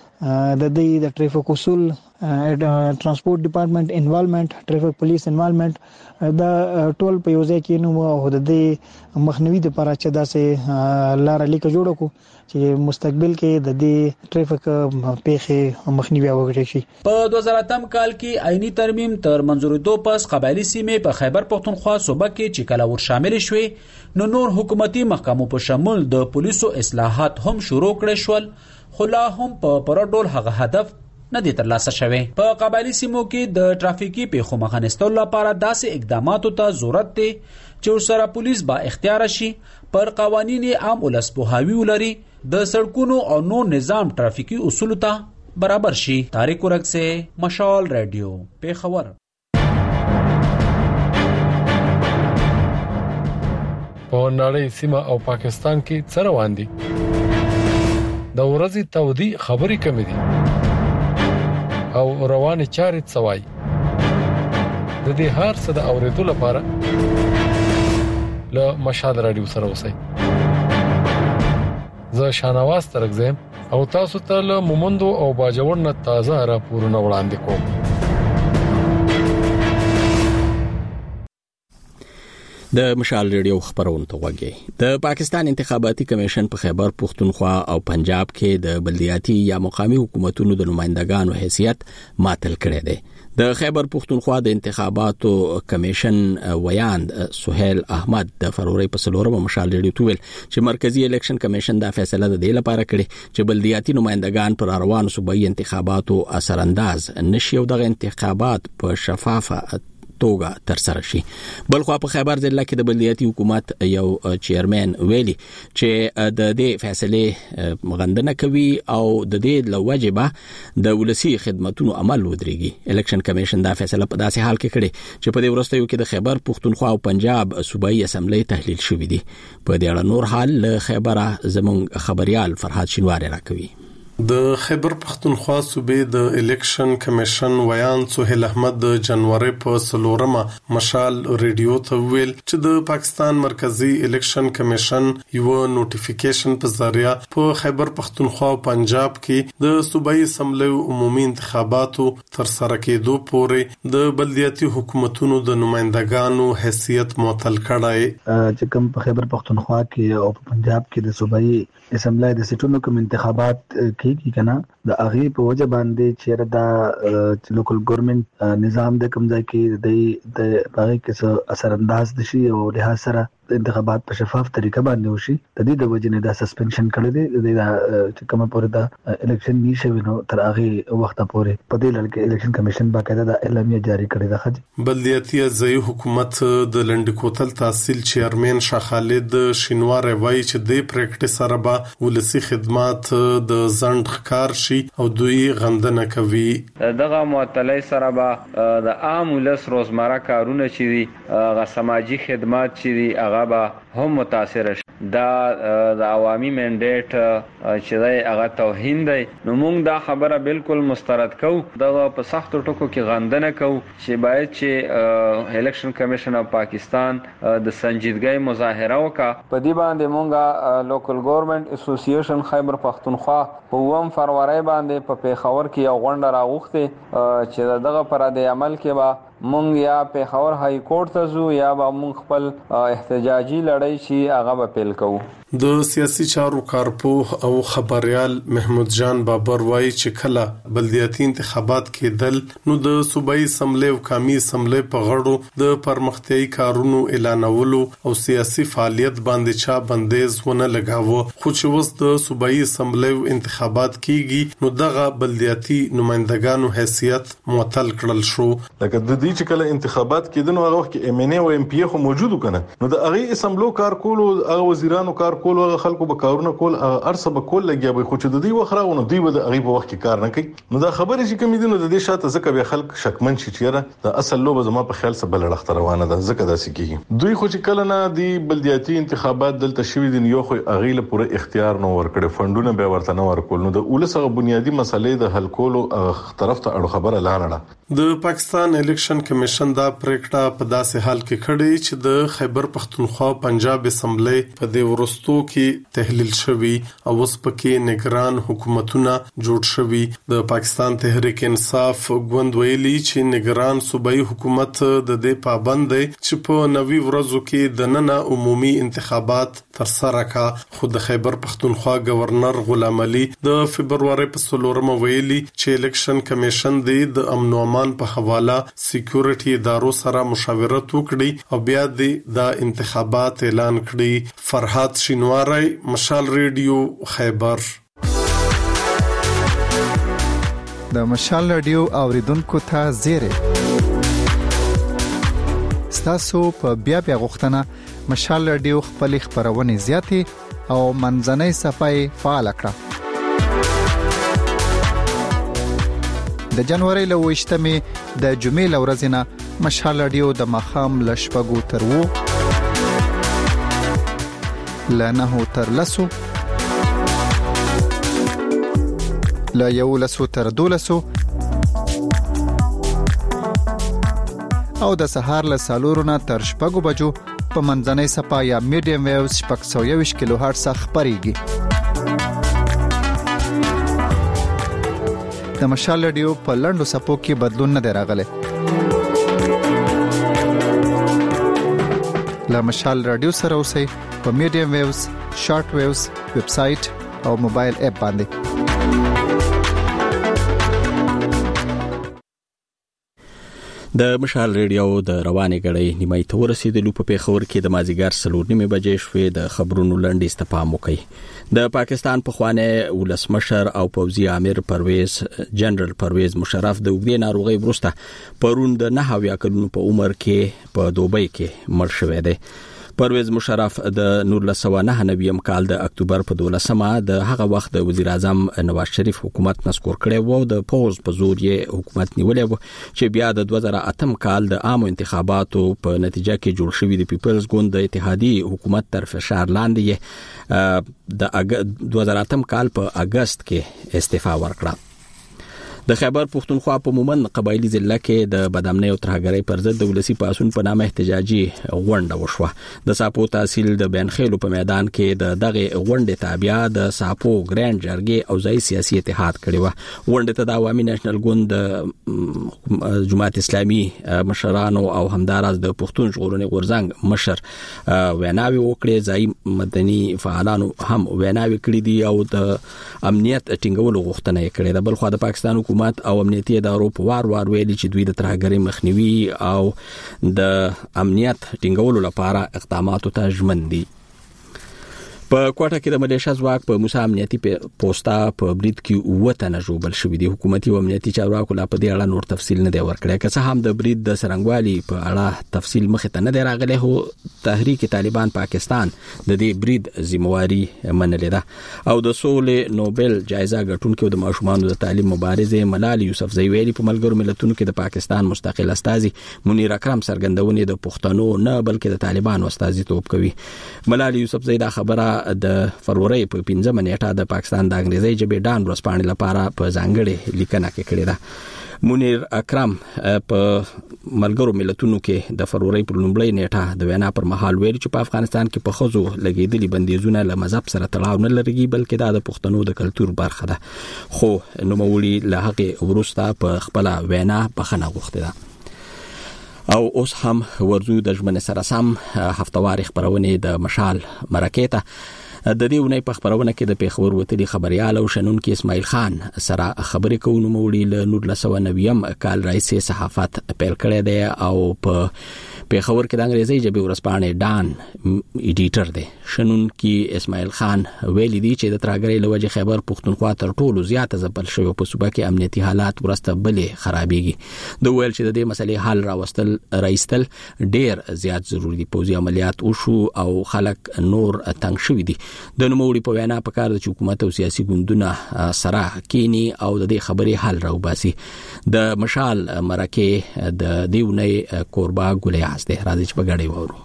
د دې د ټریفیک اصول ترانسپورت ډپارټمنټ انوالومنت ټریفیک پولیس انوالومنت دا ټول په یو ځای کې نو او د دې مخنیوي لپاره چې داسې لار لیکه جوړ کو چې مستقبل کې د دې ټریفیک پیښې مخنیوي وکړي شي. په دوه زره اتم کال کې آئینی ترمیم تر منځورېدو پس قبایلی سیمې په خیبر پختونخوا صوبه کې چې کله ور شامل شوي نو نور حکومتي محکمو په شمول د پولیسو اصلاحات هم شروع کړي شول، خو لا هم په پرډول هغه هدف نه دي ترلاسه شوی. په قبایلی سیمو کې د ټرافیکي پیښو مخه نیستلو لپاره داسې اقداماتو ته ضرورت دی چې ورسره پولیس با اختیار شي، پر قوانین عام ولس پوهاوی ولري، د سړکونو او نور نظام ټرافیکي اصول ته برابر شي. طارق اورګزی، مشال رادیو، پیښور. په نړۍ سیمه او پاکستان کې څه روان دي؟ د ورځې تودي خبرې کمې دي او روانه چارې څوای. د دې هر څه د اوریدو لپاره له مشال رادیو سره اوسئ. زه شانواز ترګزم او تاسو ته له مومندو او باجوړ نه تازه راپورونه وړاندې کوم. د مشال ریډیو خبرونه توګه د پاکستان انتخاباتي کمیشن په خیبر پختونخوا او پنجاب کې د بلدیاتي یا مقامي حکومتونو د نمائندګانو حیثیت معطل کړی دی. د خیبر پختونخوا د انتخاباتو کمیشن ویاند سہیل احمد د فروری په څلورمه مشال ریډیو تویل چې مرکزی الیکشن کمیشن دا فیصله د دې لپاره کړې چې بلدیاتي نمائندګان پر روانو صوبایي انتخاباتو اثر انداز نشي او دغه انتخابات په شفافه توګه تر سره شي. بلخو په خیبر ضلع کې د بلدیاتي حکومت یو چیرمن ویلي چې د دې فیصله مغندنه کوي او د دې لوجبه د ولسی خدماتونو عمل ودرېږي. الیکشن کمیشن دا فیصله په داسې حال کې کړي چې په دې ورستیو کې د خیبر پختونخوا او پنجاب صوبایي اسمبلی تحلیل شوې دي. په دې اړه نور حال له خیبره زموږ خبريال فرحات شینواری راکوي. د خیبر پختونخوا صوبې د الیکشن کمیشن ویان سہیل احمد د جنوري په څلورمه مشال ریډیو ته ویل چې د پاکستان مرکزی الیکشن کمیشن یو نوټیفیکیشن په ذریعہ په خیبر پختونخوا او پنجاب کې د صوبایي اسمبلی عمومي انتخاباتو تر سره کېدو پورې د بلدیاتي حکومتونو د نمائندګانو حیثیت معطل کړای چې کوم په خیبر پختونخوا کې او په پنجاب کې د صوبایي اسمبلی د سټونو کوم انتخابات کیږي کنه د اغه په وجه باندې چې دا لوکل ګورنمنت نظام د کوم ځای کې د د هغه کې اثر انداز دي او له سره انتخابات په شفاف طریقه باندې وشي. د دې د وجه نه دا سسپنشن کړل دي چې کومه پورې دا الیکشن نشي نو تر هغه وخت پورې په دې لړ کې الیکشن کمیشن باقاعده د اعلامیه جاری کړې ده. خځ بلدیاتي ځای حکومت د لنډکوتل تحصیل چیرمن شاه خالد شینوار وایي چې د پریکټیس سره به ولسی خدمات د ځند ښکار شي او دوی غندنه کوي. دغه معطلې سره به د عام ولس روزمره کارونه چې دي غ سماجی خدمات چې دي هغه به هم متاثر شي. دا د عوامي منډیټ چې دی هغه توهین دی. نو موږ دا خبره بالکل مسترد کوو. دغه په سختو ټکو کې غندنه کوو چې باید چې الیکشن کمیشن اف پاکستان د سنجیدګۍ مظاهره وکړه. په دې باندې موږ لوکل ګورنمنت اسوسییشن خیبر پختونخوا په اووم فروری باندې په پیښور کې یو غونډه راغوښتې چې دغه پر د عمل کې به مونږ یا پیښور های کورټ ته ځو یا به مونږ خپل احتجاجي لړۍ چې هغه به پیل کوو. د سیاسي چارو کارپوه او خبريال محمود جان بابر وایي چې کله بلدیاتي انتخابات کېدل نو د صوبایي اسمبلی او قومي اسمبلی په غړو د پرمختیايي کارونو اعلانولو او سیاسي فعالیت باندې چا بندیز ونه لګاوه. خو چې وس د صوبایي اسمبلی انتخابات کیږي نو دغه بلدیاتي نمائندګانو حیثیت معطل کړل شو. لکه د دې چې کله انتخابات کېدل نو هغه وخت کې ام ان ای او ام پی خو موجود کنه نو د هغه اسمبلو کار کولو هغه وزیرانو کار کول هغه خلکو به کارونه کول ارسه به کول لګیا به خو چې د دې وخراونه دوی به د هغه په وخت کې کار نه کوي. نو دا خبره چې کوم دي نو د دې شاته ځکه به خلک شکمن شي چې دا اصل لوبه زما په خیال سره بل لړخ روانه ده ځکه دا سکیږي. دوی خو چې کله نه دی بلدیاتي انتخابات دلته شوی دي یو خو هغه له پوره اختیار نه ورکړي فندونه به ورته نه ورکول. نو د اولسغه بنیادی مسلې د حل کولو طرف ته اړه خبره لاله. د پاکستان الیکشن کمیشن دا پریکټه په داسې حال کې کړې چې د خیبر پختونخوا پنجاب اسمبلی په دې ورستو کې تحلیل شوی او اوس پکې نگران حکومتونه جوړ شوی. د پاکستان تحریک انصاف ګوند ویلي چې نگران صوبایي حکومت د دې پابند دی چې په نوي ورځو کې د نن عمومي انتخابات تر سره کا. خو د خیبر پختونخوا گورنر غلام علي د فبرवरी په څلورمه ویلي چې الیکشن کمیشن د امن او امان په حواله سکیورټي ادارو سره مشاورت وکړي او بیا د انتخابات اعلان کړي. فرحات شینواری مشال ریډیو خیبر. د مشال ریډیو اوریدونکو ته زیره ستاسو په بیا بیا غوښتنه مشال ریډیو خپل خبرونه زیاتې او منځنۍ صفای فعال کړه. د جنوري له وشتمې د جمعې لورځنه مشال رادیو د مخام لشپګو تر وو لنه تر لسو لا یو لسو تر دولسو او د سهار له سالورونه تر شپږو بجو په منځنۍ صفا یا میډیم ویوز شپږ سوه یوویشت کیلو هرتز خبريږي. د مشال رادیو په لندو سپو کې بدلون نه دی راغلی. لا مشال رادیو سره اوسئ په میډیم ویوز شارټ ویوز ویب سټ او موبایل اپ باندې. د مشال ریډیو د روانې غړې نیمه ته ورسېدلو په پیښور کې د مازیګر سلور نیمه بجې شوې. د خبرونو لنډیز ته پام وکړئ. د پاکستان په خوانه ولسمشر او پوځي امیر پرویز جنرال پرویز مشرف د وګړي ناروغي وروسته پرون د نه هاویا کلونو په عمر کې په دوبۍ کې مړ شوی دی. پرویز مشرف د نور لسوه نه نویم کال د اکتوبر په دولسمه د هغه وخت د وزیر اعظم نواز شریف حکومت نسکور کړی وو. د پوز په زور یې حکومت نیولې وو چې بیا د دوه زره اتم کال د عام انتخاباتو په نتیجه کې جوړ شوی د پیپلز ګوند د اتحادیې حکومت تر فشار لاندې د دوه زره اتم کال په اگست کې استعفا ورکړه. د خیبر پښتونخوا په مومن قبایلی ضلع کې د بدامنۍ او ترهګرۍ پر ضد د ولسی پاسون په نامه احتجاجي غونډه وشوه. د ساپو تحصیل د بینخیلو په میدان کې د دغه غونډې تابع د ساپو ګرانډ جرګې او ځای سیاسي اتحاد کړی و. غونډه ته د عوامي نېشنل ګوند جماعت اسلامي مشرانو او همدارس د پښتون ژغورنې غورځنګ مشر ویناوي وکړي. ځای مدني فعالانو هم ویناوي کړې دي او د امنیت ټینګولو غوښتنه یې کړې ده. بل خو د پاکستان حکومت او امنیتي ادارو په وار وار ویلي چې دوی د ترهګرۍ مخنیوي او د امنیت ټینګولو لپاره اقداماتو ته ژمن دي. په کوټه کې د ملیشیا ځواک په موسی امنیتي پوسټا په برید کې اوه تنه ژوبل شوي دي. حکومتي او امنیتي چارواکو لا په دې اړه نور تفصیل نه دی ورکړی. که څه هم د برید د سرنګوالي په اړه تفصیل مخې ته نه دی راغلی، خو تحریک طالبان پاکستان د دې برید ذمہواری منلې ده. او د سولې نوبل جایزه ګټونکي او د ماشومانو د تعلیم مبارزه ملال یوسفزۍ ویلي په ملګرو ملتونو کې د پاکستان مستقل استازي منیر اکرم څرګندونې د پښتنو نه بلکې د طالبانو استازیتوب کوي. ملال یوسفزۍ دا خبره د فروری په پنځمه نیټه د پاکستان د انګریزي ژبې ډان ورځپاڼې لپاره په ځانګړې لیکنه کې کړې ده. منیر اکرم په ملګرو ملتونو کې د فروری پر لومړۍ نیټه د وینا پر مهال ویل چې په افغانستان کې په خزو لګیدلي بندیزونه له مذهب سره تړاو نه لري بلکې دا د پښتنو د کلچر برخه ده. خو نوموړي له هغه وروسته په خپل وینا بخښنه غوښتې ده. او اوس هم ورزو د ژمنې سره سم هفتواري خبرونه د مشال مرکې ته. د دې ونې په خبرونه کې د پیښور وتلي خبريال او شنونکو اسماعیل خان سره خبرې کوو. موړي له نور لسوه نویم کال راځي صحافت پیل کړی دی او په پیښور کې د انګریزي ژبې ورځپاڼې ډان ایډیټر دی. شنونکو اسماعیل خان ویلي دی چې د ترهګرۍ له وجې خیبر پښتونخوا تر ټولو زیاته ځپل شوی په صوبه کې امنیتي حالات ورسته بلې خرابېږي. د ویل چې د دې مسلې حل راوستل راایستل ډېر زیات ضروری دي. پوځي عملیات وشو او خلک نور تنګ شوي دي. د نوموړي په وینا په کار د حکومت او سیاسي ګوندونه سره کینی او د دې خبرې حل راوباسي. د مشال مرکې د دیونې کوربا ګلیا د راځي چې په غړې وورو.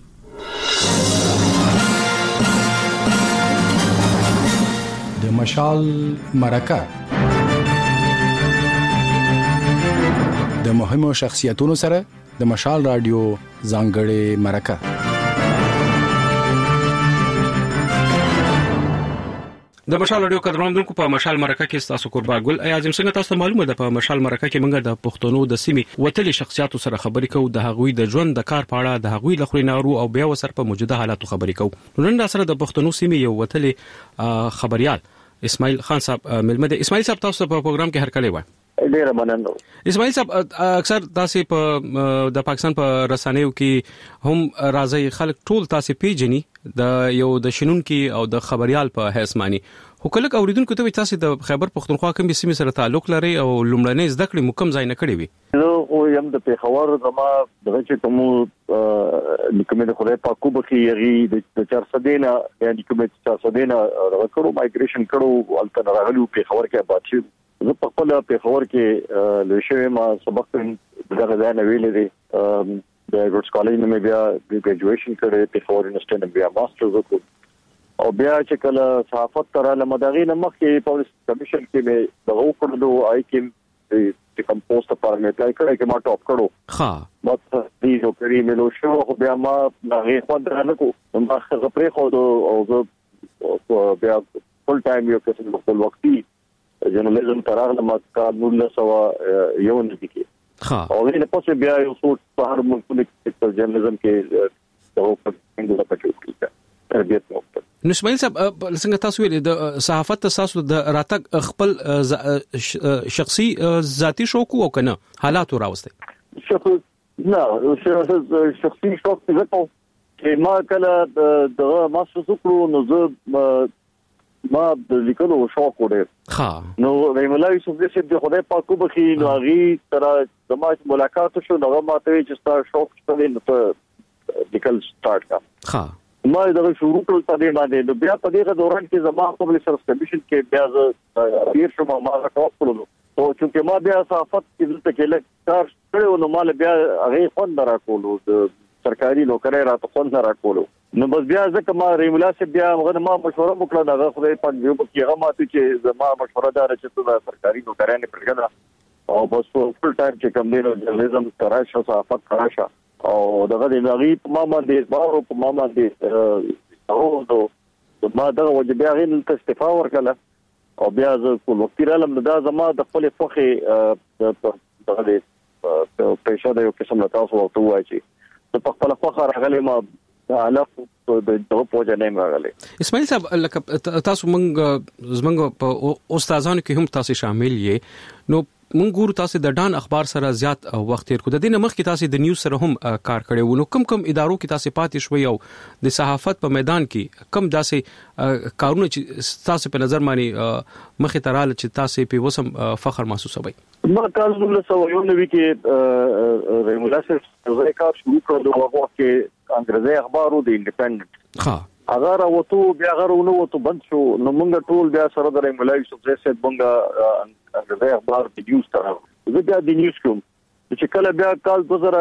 د مشال مرکه د مهمو شخصیتونو سره د مشال رادیو ځانګړې مرکه. د مشال رادیو کډرامونکو په مشال مرکه کې تاسو قربا ګل اعظم څنګه تاسو معلومه ده په مشال مرکه کې موږ د پښتنو د سیمې وتلي شخصیتو سره خبرې کوو، د هغوی د ژوند د کار په اړه، د هغوی لخوا نارو او بیا وسر په موجوده حالاتو خبرې کوو. نن دا سره د پښتنو سیمې یو وتلي خبريال اسماعیل خان صاحب ملمه ده. اسماعیل صاحب تاسو په پروګرام کې هر کله وای. ډیر مننه. اسماعیل صاحب اکثر تاسو په د پاکستان په رسنیو کې هم راځي، خلک ټول تاسو پیژني د یو د شنونکو او د خبريال په حیث مانی. خو کله اوریدونکو ته تاسو د خیبر پښتونخوا کوم سیمې سره تعلق لري او لومړنۍ زده کړې مکم ځای نه کړې وي؟ زه خو یم د پیښور زما دغه چې کوم کومه د خدای پاک کو بخي یغي د چار سدینا یعنی کومه چار سدینا راکړو مایګریشن کړو ولته راغلو پیښور کې آباد شو. زه په خپل پیښور کې لوشم ما سبق دغه ځای نه ویلې دي. د ګورس کالج نه بیا ګریجویشن کړې پیښور یونیورسيټي نه بیا ماسترز وکړ او بیا چې کله صحافت تر له مداغین مخکې پولیس کمیشن کې مې دغه وکړلو آی کې د کمپوسټ پر مې اپلای کړی کې ما ټاپ کړو. ها ما دې نو کړی مې نو شو خو بیا ما هغه خو درنه کو ما هغه پرې خو او زه بیا فل ټایم یو قسم خپل وختي جرنالیزم تراغله ما کار نور له سوا یو نه دي کې. ها او نه پوهه بیا یو څو په هر ملک کې جرنالیزم کې د تربیت وکړ. نو اسماعیل صاحب څنګه تاسو ویل د صحافت تاسو د راتګ خپل شخصي ذاتی شوق او کنه حالات راوستي؟ شخصي نه شخصي شوق څه کو چې ما کله دغه ماسټرز وکړو نو زه ما د لیکلو شوق وړم. ها نو رحم الله یوسف دې چې خدای پاک کو بخي نو هغه تر زما ملاقات شو نو ما ته چې تاسو شوق څه نو لیکل سٹارټ کا. ها ما دا شروع کړل په دې باندې نو بیا په دې دوران کې زما خپل سرس کمیشن کې بیا زه پیر شوم ما راټوکړل او چې ما بیا صحافت کې دلته کې لکار کړو نو مال بیا هغه خوند راکولو د سرکاري نوکرۍ راته خوند راکولو نو بس بیا ځکه ما رحم الله سے بیا هغه ما مشوره وکړه دا خدای پاک یو په هغه ماته چې زما مشوره دار چې د سرکاري نوکرۍ نه پرګنه او بس فل ټایم چې کوم دینو جرنالیزم تراشه صحافت تراشه او دغه د نغی په ما باندې بارو په ما باندې او نو ما دا وجه بیا غین استعفا ورکړه او بیا زه په وخت رالم دا زما د خپل فخې دغه د پېښه د یو قسم له تاسو ورته وایي چې په خپل فخر غلې ما علاوه د دغه پوجا نه راغلي. اسماعیل صاحب لکه تاسو موږ زمونږ په استادانو کې هم تاسو شامل یې نو مونږ ګورو تاسو د ډان اخبار سره زیات وخت تیر کو د دې مخ کې تاسو د نیوز سره هم کار کړی وو نو کم کم ادارو کې تاسو پاتې شوي او د صحافت په میدان کې کم داسې کارونه چې تاسو په نظر باندې مخې تراله چې تاسو په وسم فخر محسوسوي؟ ما کال نو سو یو نوی کې رحم الله سره زه کار شروع کړو او هغه کې انګریزي اخبارو د انډیپندنت ها اگر وته بیا غرونه وته بند شو نو موږ ټول بیا سره د رحم الله یوسف زه سید بونګه انګریزي اخبار د نیوز تراو زه بیا د نیوز کوم چې کله بیا کال دو هزار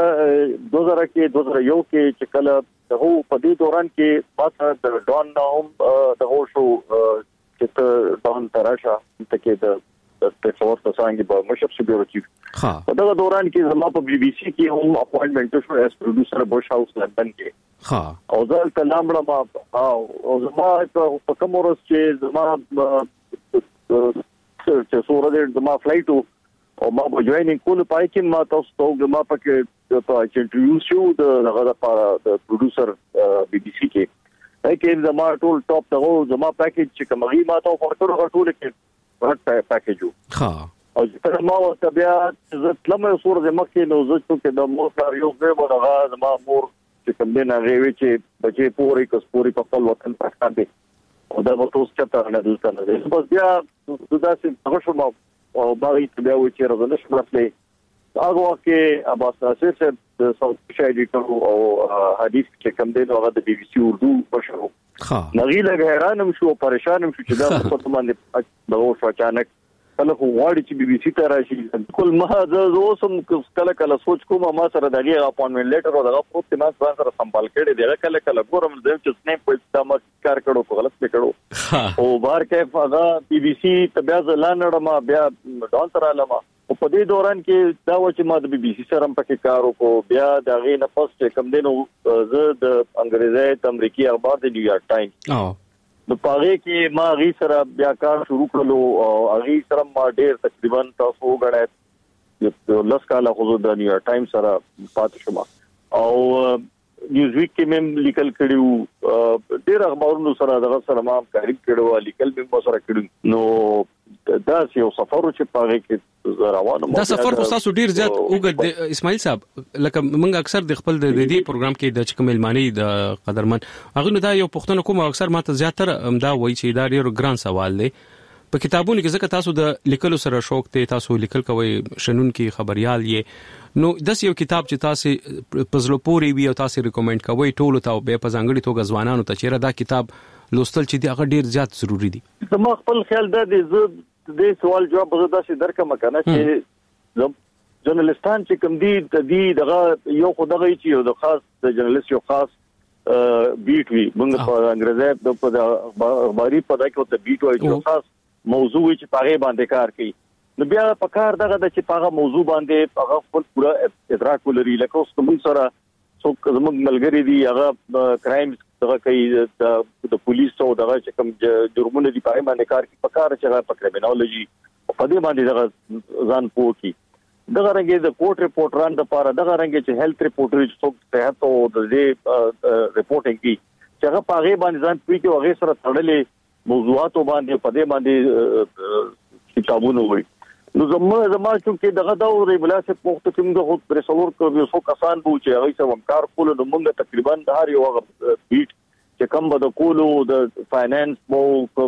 کې دو هزار یو کې چې کله دغه په دې دوران کې پاتہ د ډون نوم دغه شو چې ډون تراشه تکي د په څور څنګه به مشپ سپیورټ ها په دغه دوران کې زما په بي بي سي کې هم اپاینټمنټ شو اس پروډوسر بوش هاوس لندن کې ها او ځل کلام را ما او زما په کوم ورځ چې زما چې سورہ دې زما فلایټ او ما به جوائنینګ کول پای کې ما تاسو ته ما پکې په انټرویو شو د هغه لپاره د پروډوسر بي بي سي کې هغه زما ټول ټاپ ته زما پیکیج چې کومه ما ته ورکړو ټول کې ورته پیکیج ها او چې ما ورته بیا زه تلمه سورہ دې مکه نو زه چې د مور سره یو ځای ورغه زما مور چې کوم نه غوي چې بچي پوری کس پوری په خپل وطن پاکستان دی او دا به تاسو ته نه دلته نه دی بس بیا داسې هغه شو ما او باغی ته بیا و چې راځل شو خپل هغه وخت کې عباس ناصر صاحب د صوت شایډیټر او حدیث چې کوم دی هغه د بي بي سي اردو بشرو ها نغیله حیرانم شو پریشانم شو چې دا په تو باندې دغه شو اچانک کله خو واړی چې بي بي سي ته راشي کول ما زه اوسم کله کله سوچ کوم ما سره دغه اپاینټمنټ لیټر او دغه پروت ما سره سمبال کړي دغه کله کله ګورم د چې سنیپ په استعمال کار کړو په غلط کړو او بار کې فضا بي بي سي تبع ځلانړه ما بیا ډون تر علما او په دې دوران کې دا و چې ما د بي بي سي سره په کار وکړو بیا دغه نه پس چې کم دینو زه د انګریزي د امریکای اخبار د نیویارک ټایمز د پاره کې ما غي سره بیا کار شروع کړلو او غي سره ما ډېر تقریبا تاسو غړای یو لس کاله خو د نیویارک ټایمز سره پاتې شوم او نیوز ویک کې مم لیکل کړیو ډېر اخبارونو سره دغه سره ما کاری کړو لیکل مم سره کړو نو دا یو سفر چې پاره کې روانه دا سفر خو تاسو ډیر زیات وګد اسماعیل صاحب لکه موږ اکثر د خپل د دې پروګرام کې د چکمل معنی د قدرمن هغه نو دا یو پښتنه کوم اکثر ماته زیاتره دا وایي چې دا ډیر ګران سوال دی په کتابونو کې ځکه تاسو د لیکلو سره شوق ته تاسو لیکل کوي شنن کې خبريال یې نو داس یو کتاب چې تاسو پزلو پوری وی او تاسو ریکمند کوي ټول ته به په ځانګړي توګه ځوانانو ته چیرې دا کتاب لوستل چې دی هغه ډیر زیات ضروری دی زما خپل خیال دا دی زه دې سوال جواب به تاسو درکم کنه چې جرنالستان چې کوم دي د دې دغه یو خدای چې یو د خاص د جرنالست یو خاص بیټ وی موږ په انګریزي د اخباري په دای کې ته بیټ وایي چې خاص موضوع چې پاره باندې کار کوي نو بیا په کار دغه د چې پاغه موضوع باندې هغه خپل پورا ادراک ولري لکه اوس کوم سره څوک زموږ ملګری دي هغه کرایمز دغه کوي د پولیس او دغه چې کوم جرمونه دي پاره باندې کار کوي په کار چې هغه په کریمینالوجي په دې باندې دغه ځان پوکي دغه رنګه د کوټ ریپورټران د پاره دغه رنګه چې هیلث ریپورټر څوک صحت او د دې ریپورټینګ کوي چې هغه پاغه باندې ځان پوي کې هغه سره تړلې موضوعات باندې په دې باندې کتابونه وي نو زموږ زموږ چې دغه دور بلاسه پوښتنه کوم د خود رسولور کوي څو کسان بو چې هغه سم کار کول نو موږ تقریبا د هر یو بیٹ چې کوم به د کولو د فاینانس مو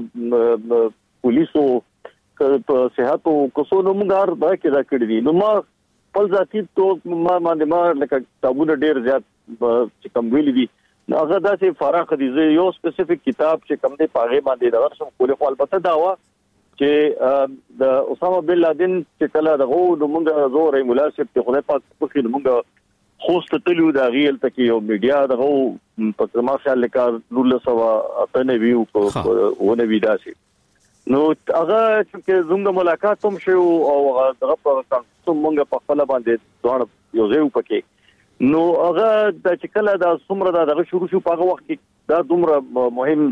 پولیسو په صحت او کوڅو نو موږ هر دا کې دا کړی دي نو ما خپل ذاتي تو ما باندې ما لکه کتابونه ډیر زیات چې کوم ویلي دي نو هغه داسې فارغ دي یو سپیسیفیک کتاب چې کوم دی پاغه باندې دا ورسم کولې خو البته دا وا چې د اسامه بن لادن چې کله دغه د مونږه زور مناسب ته خدای پاک په خیر مونږه خوست تلو دا غیل تکي او میډیا دغه په ما خیال لکه نور سو اته ویو په ونه ویداسي نو هغه چې زموږ ملاقات هم شو او دغه په تاسو مونږه په خپل باندې ځوان یو ځای وکړي نو هغه د چې کله دا څومره دا دغه شروع شو په هغه وخت کې دا دومره مهم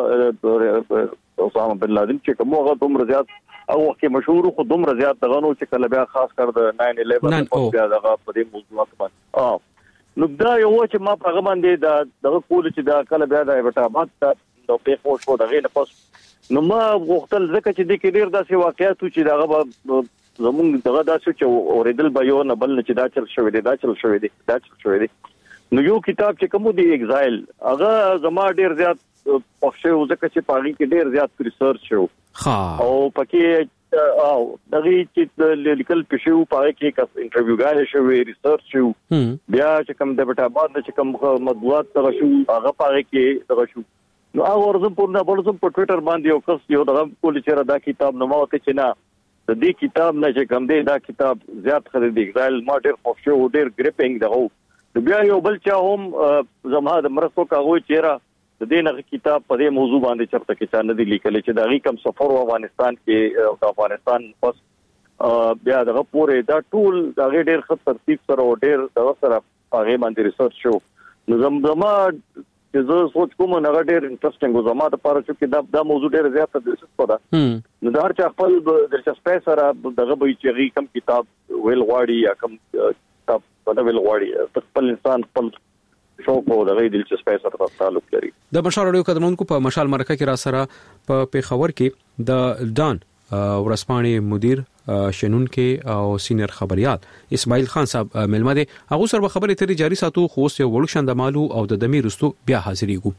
دغه اسامه بن لادن چې کوم هغه دومره زیات او وخت کې مشهور خو دومره زیات دغه نو چې کله بیا خاص کر د ناین الیون په بیا دغه په دې موضوعات باندې اه نو دا یو چې ما په هغه باندې دا دغه کول چې دا کله بیا د ایبټاباد ته په خوش شو دغه نه پس نو ما وختل ځکه چې د کې ډیر داسې واقعیت چې دغه زمونږ دغه داسې چې اوریدل به یو نه بل چې دا چل شوې دي دا چل شوې دي دا چل شوې دي نو یو کتاب چې کوم دی ایگزایل هغه زما ډیر زیات پښه ځکه چې پاغي کې ډیر زیات ریسرچ شو او پکې او دغه چې لیکل پښو پاره کې کس انټرویو غاړي شو ریسرچ شو بیا چې کوم د بټاباد چې کوم مطبوعات تر شو هغه پاره کې دغه شو نو هغه ورزم پورنه بولزم په ټوئیټر باندې یو کس یو دغه کول چې دا کتاب نو ماته چې نه د دې کتاب نه چې کوم دی دا کتاب زیات خرید دی ایگزایل ما ډیر خوښ شو ډیر گریپینګ دغه بیا یو بل چا هم زما د مرستو کاغوي چیرې د دې نه کتاب په دې موضوع باندې چرته کې چانه دي لیکل چې دا غي کم سفر او افغانستان کې او افغانستان پس بیا دغه پورې دا ټول دا ډېر خط ترتیب سره او ډېر د سره هغه باندې ریسرچ شو نو زما چې زه سوچ کوم نه ډېر انټرېسټینګ و زما ته پاره چې دا دا موضوع ډېر زیات دلچسپ ده نو دا هر چا خپل دلچسپي سره دغه به چې غي کم کتاب ویل غواړي یا کم کتاب په ویل غواړي خپل انسان خپل شوق او د غي دلچسپي سره تعلق لري د مشال رادیو قدرمنونکو په مشال مرکه کې را سره په پیښور کې د ډان ورسپانې مدیر شنون کې او سینیئر خبريال اسماعیل خان صاحب ملمه دي هغه سره خبرې ترې جاری ساتو خو اوس یو وړو شندمالو او د دمیر رستو بیا حاضرېګو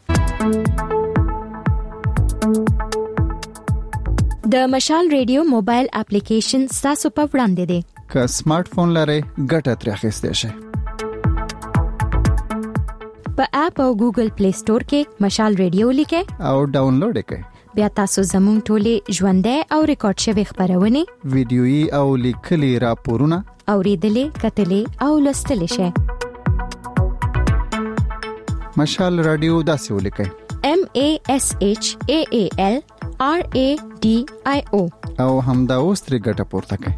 د مشال رادیو موبایل اپلیکیشن تاسو په وړاندې دي که سمارټ فون لرئ ګټه ترې اخیستئ شئ په اپ او ګوګل پلی سٹور کې مشال رادیو لیکه او ډاونلوډ کړئ بیا تاسو زموږ ټولې ژوندۍ او ریکارډ شوی خبرونه ویډیويي او لیکلي راپورونه اوریدلې کتلې او لوستلې شئ مشال رادیو داسې ولیکئ M A S H A A L R A D I O او همدا اوس ترې ګټه پورته کړئ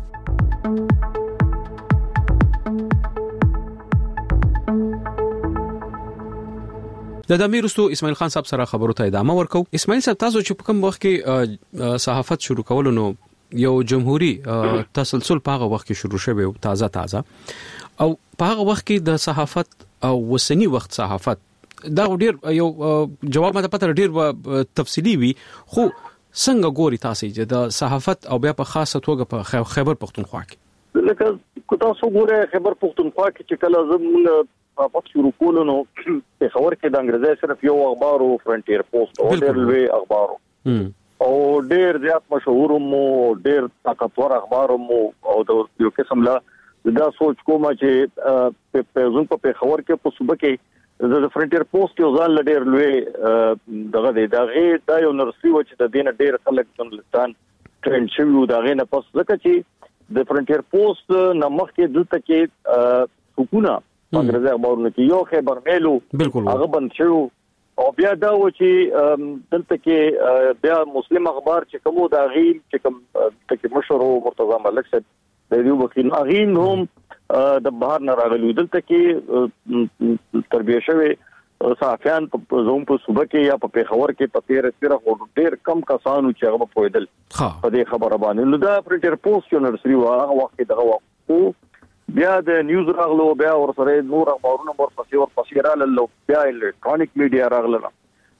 د دمیرستو اسماعیل خان صاحب سره خبرو ته ادامه ورکو اسماعیل صاحب تاسو چې په کوم وخت کې صحافت شروع کول نو یو جمهوریت تسلسل په هغه وخت کې شروع شوی تازه تازه او په هغه وخت کې د صحافت او وسنی وخت صحافت دا ډیر یو جواب مته پته ډیر تفصیلی وي خو څنګه ګوري تاسو چې د صحافت او بیا په خاصه توګه په خیبر پختونخوا کې لکه کو تاسو ګوره خیبر پختونخوا کې چې کله زموږ صحافت شروع کول نو په خبر کې د انګریزي صرف یو اخبار او فرنټیر پوسټ او ډېر لوی اخبار او ډېر زیات مشهور مو ډېر طاقتور اخبار مو او د یو قسم لا دا سوچ کوم چې په زون په خبر کې په صوبه کې د فرنټیر پوسټ یو ځل ډېر لوی دغه دی دا غي دا یو نرسي و چې د دینه ډېر خلک جنلستان ټرند شوی دا غي نه پس ځکه چې د فرنټیر پوسټ نمخ کې دلته کې حکومت انګریزي اخبارونه کې یو خبر میلو هغه بند شو او بیا دا و چې دلته کې بیا مسلم اخبار چې کومو دا غي چې کوم تکي مشهور مرتضی ملک صاحب د یو وکیل اغین هم د بهر نه راغلي دلته کې تربیه شوی صحافیان په زوم په صوبه کې یا په پیښور کې په تیر سره ډېر کم کسانو چې هغه په پویدل په دې خبره باندې نو دا فرنټیر پوسټ یو نرسري واه وخت دغه وخت بیا د نیوز راغلو بیا ورسره نور اخبارونه ورپسې ورپسې راغلل بیا الکترونیک میډیا راغله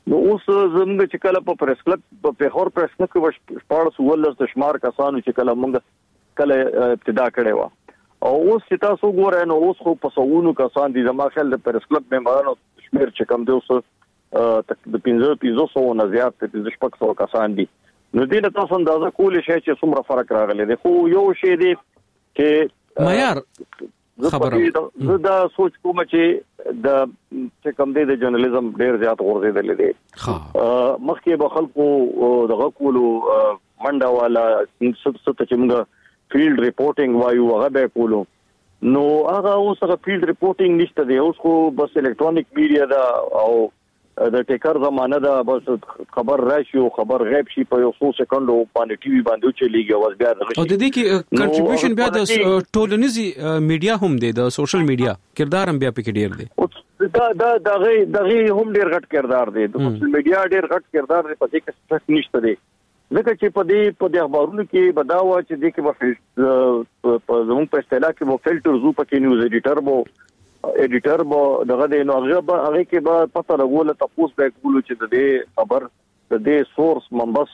نو اوس زموږ چې کله په پریس کلب په پیښور پریس کلب کې شپږ سوال د شمار کسانو چې کله موږ کله ابتدا کړې و او اوس چې تاسو ګورئ نو اوس خو په سوونو کسان دي زما خیال د پریس کلب ممبرانو شمیر چې کم دی اوس د پنځه پنځه سو نه زیات د شپږ سو کسان دي نو دې له تاسو اندازه کولای شئ چې څومره فرق راغلی دی خو یو شی دی چې معیار خبره زه دا سوچ کوم چې د چې کوم دی د جرنالیزم ډیر زیات غورځیدل دي مخکې به خلکو دغه کولو منډه والا ست ست چې موږ فیلډ ریپورټینګ وایو هغه به کولو نو هغه اوس هغه فیلډ ریپورټینګ نشته دی اوس خو بس الکترونیک میډیا دا او د ټیکر زمانه دا بس خبر راشي او خبر غیب شي په یو څو سکندو باندې ټي وي باندې چلیږي او بیا د او د دې کې کنټریبیوشن بیا د ټولنیزي میډیا هم دی د سوشل میډیا کردار هم بیا پکې ډیر دی دا دا دغه دغه هم ډیر غټ کردار دی د سوشل میډیا ډیر غټ کردار دی په دې کې څه نشته دی ځکه چې په دې په د اخبارونو کې بداوه چې د کې په زموږ په اصطلاح کې وو فلټر زو پکې نیوز ایډیټر وو ایډیټر به دغه د نو هغه به هغه کې به پته لګول تاسو به کولو چې د دې خبر د دې سورس منبس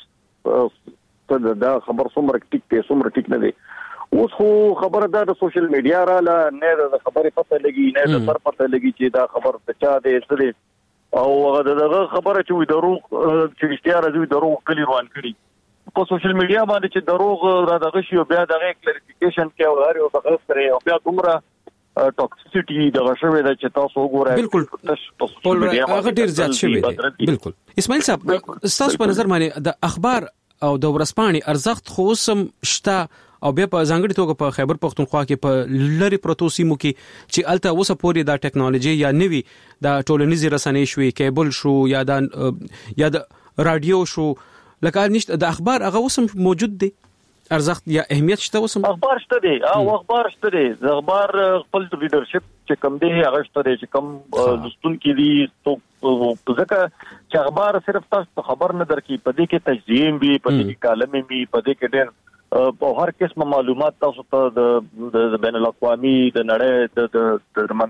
ته دا خبر څومره ټیک ته څومره ټیک نه دی اوس خو خبره دا د سوشل میډیا را لا نه د خبرې پته لګي نه د سر پته لګي چې دا خبر څه چا دی څه دی او هغه دغه خبره چې وي دروغ چې اشتیا راځي دروغ کلی روان کړي په سوشل میډیا باندې چې دروغ را دغه شی بیا دغه کلیریفیکیشن کې او هر یو بحث کوي او بیا دومره ټاکسیسټي دغه شوی دا چې تاسو وګورئ بالکل هغه ډیر زیات شوی دی بالکل اسماعیل صاحب تاسو په نظر باندې د اخبار او د ورځپاڼې ارزښت خو سم شته او بیا په ځانګړي توګه په خیبر پختونخوا کې په لری پروتو سیمو کې چې الته اوسه پورې دا ټیکنالوژي یا نوي دا ټولنیزي رسنۍ شوي کیبل شو یا د یا د رادیو شو لکه نشته د اخبار هغه اوسم موجود دی ارزښت یا اهمیت شته اوسم اخبار شته دی او اخبار شته دی د اخبار خپل ریډرشپ چې کم دی هغه شته دی چې کم دستون کې دی تو ځکه چې اخبار صرف تاسو خبر نه درکې په دې کې تجزیه وي په دې کې کالم وي په دې کې ډېر په هر قسم معلومات تاسو ته د بین الاقوامي د نړۍ د د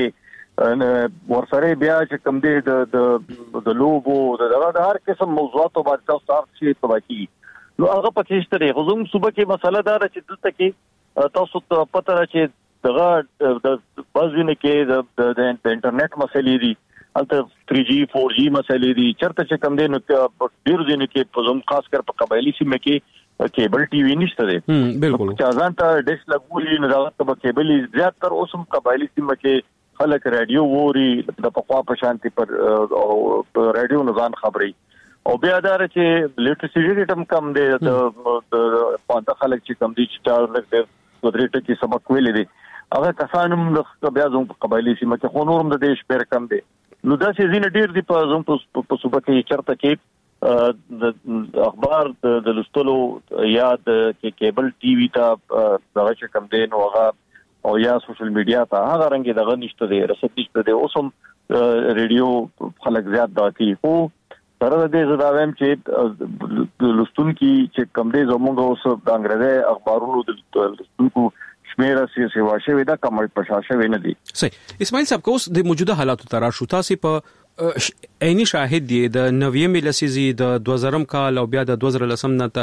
منطقې ورسره بیا چې کم دی د د لوګو د هر قسم موضوعاتو باندې تاسو هر شي توګه نو هغه پکې شته دی خو زموږ صوبه کې مسله دا ده چې دلته کې تاسو ته پته را چې دغه د بازونه کې د د انټرنیټ مسلې دي البته تھری جی فور جی مسلې دي چرته چې کم دی نو ډیر ځینې کې په زموږ خاص کر په قبایلی سیمه کې کیبل ټي وي نشته دی بالکل چې ځان ته ډیش لګولي نه دا په کیبل زیات تر اوسم قبایلی سیمه کې خلک رادیو ووري د پخوا په شانتي پر رادیو نه ځان خبري او بیا دا چې لیټریسيټي ریټم کم دی د پاندا خلک چې کم دي چې چار لګ د ریټ کې سبق ویلې دي هغه کسانم د بیا زموږ په قبایلی سیمه کې خو نورم د دیش پیر کم دی نو دا چې زین ډیر دی په زموږ په صوبه کې چرته کې د اخبار د لستلو یا د کیبل ټي وي ته دغه چې کم دی نو هغه او یا سوشل میډیا ته هغه رنګ دغه نشته دی رسد نشته دی اوسم ریډیو خلک زیات داتي خو سره د دې زداویم چې لستون کې چې کم دی زموږ اوس د انګریزي اخبارونو د لستونکو شمیره سي سیوا شوی دا کومه پرشاشه ویني دي صحیح اسماعیل صاحب کوس د موجوده حالاتو تر شو تاسو په عیني شاهد دی د نویم لسیزي د دوه زره کال او بیا د دوه زره لسم نه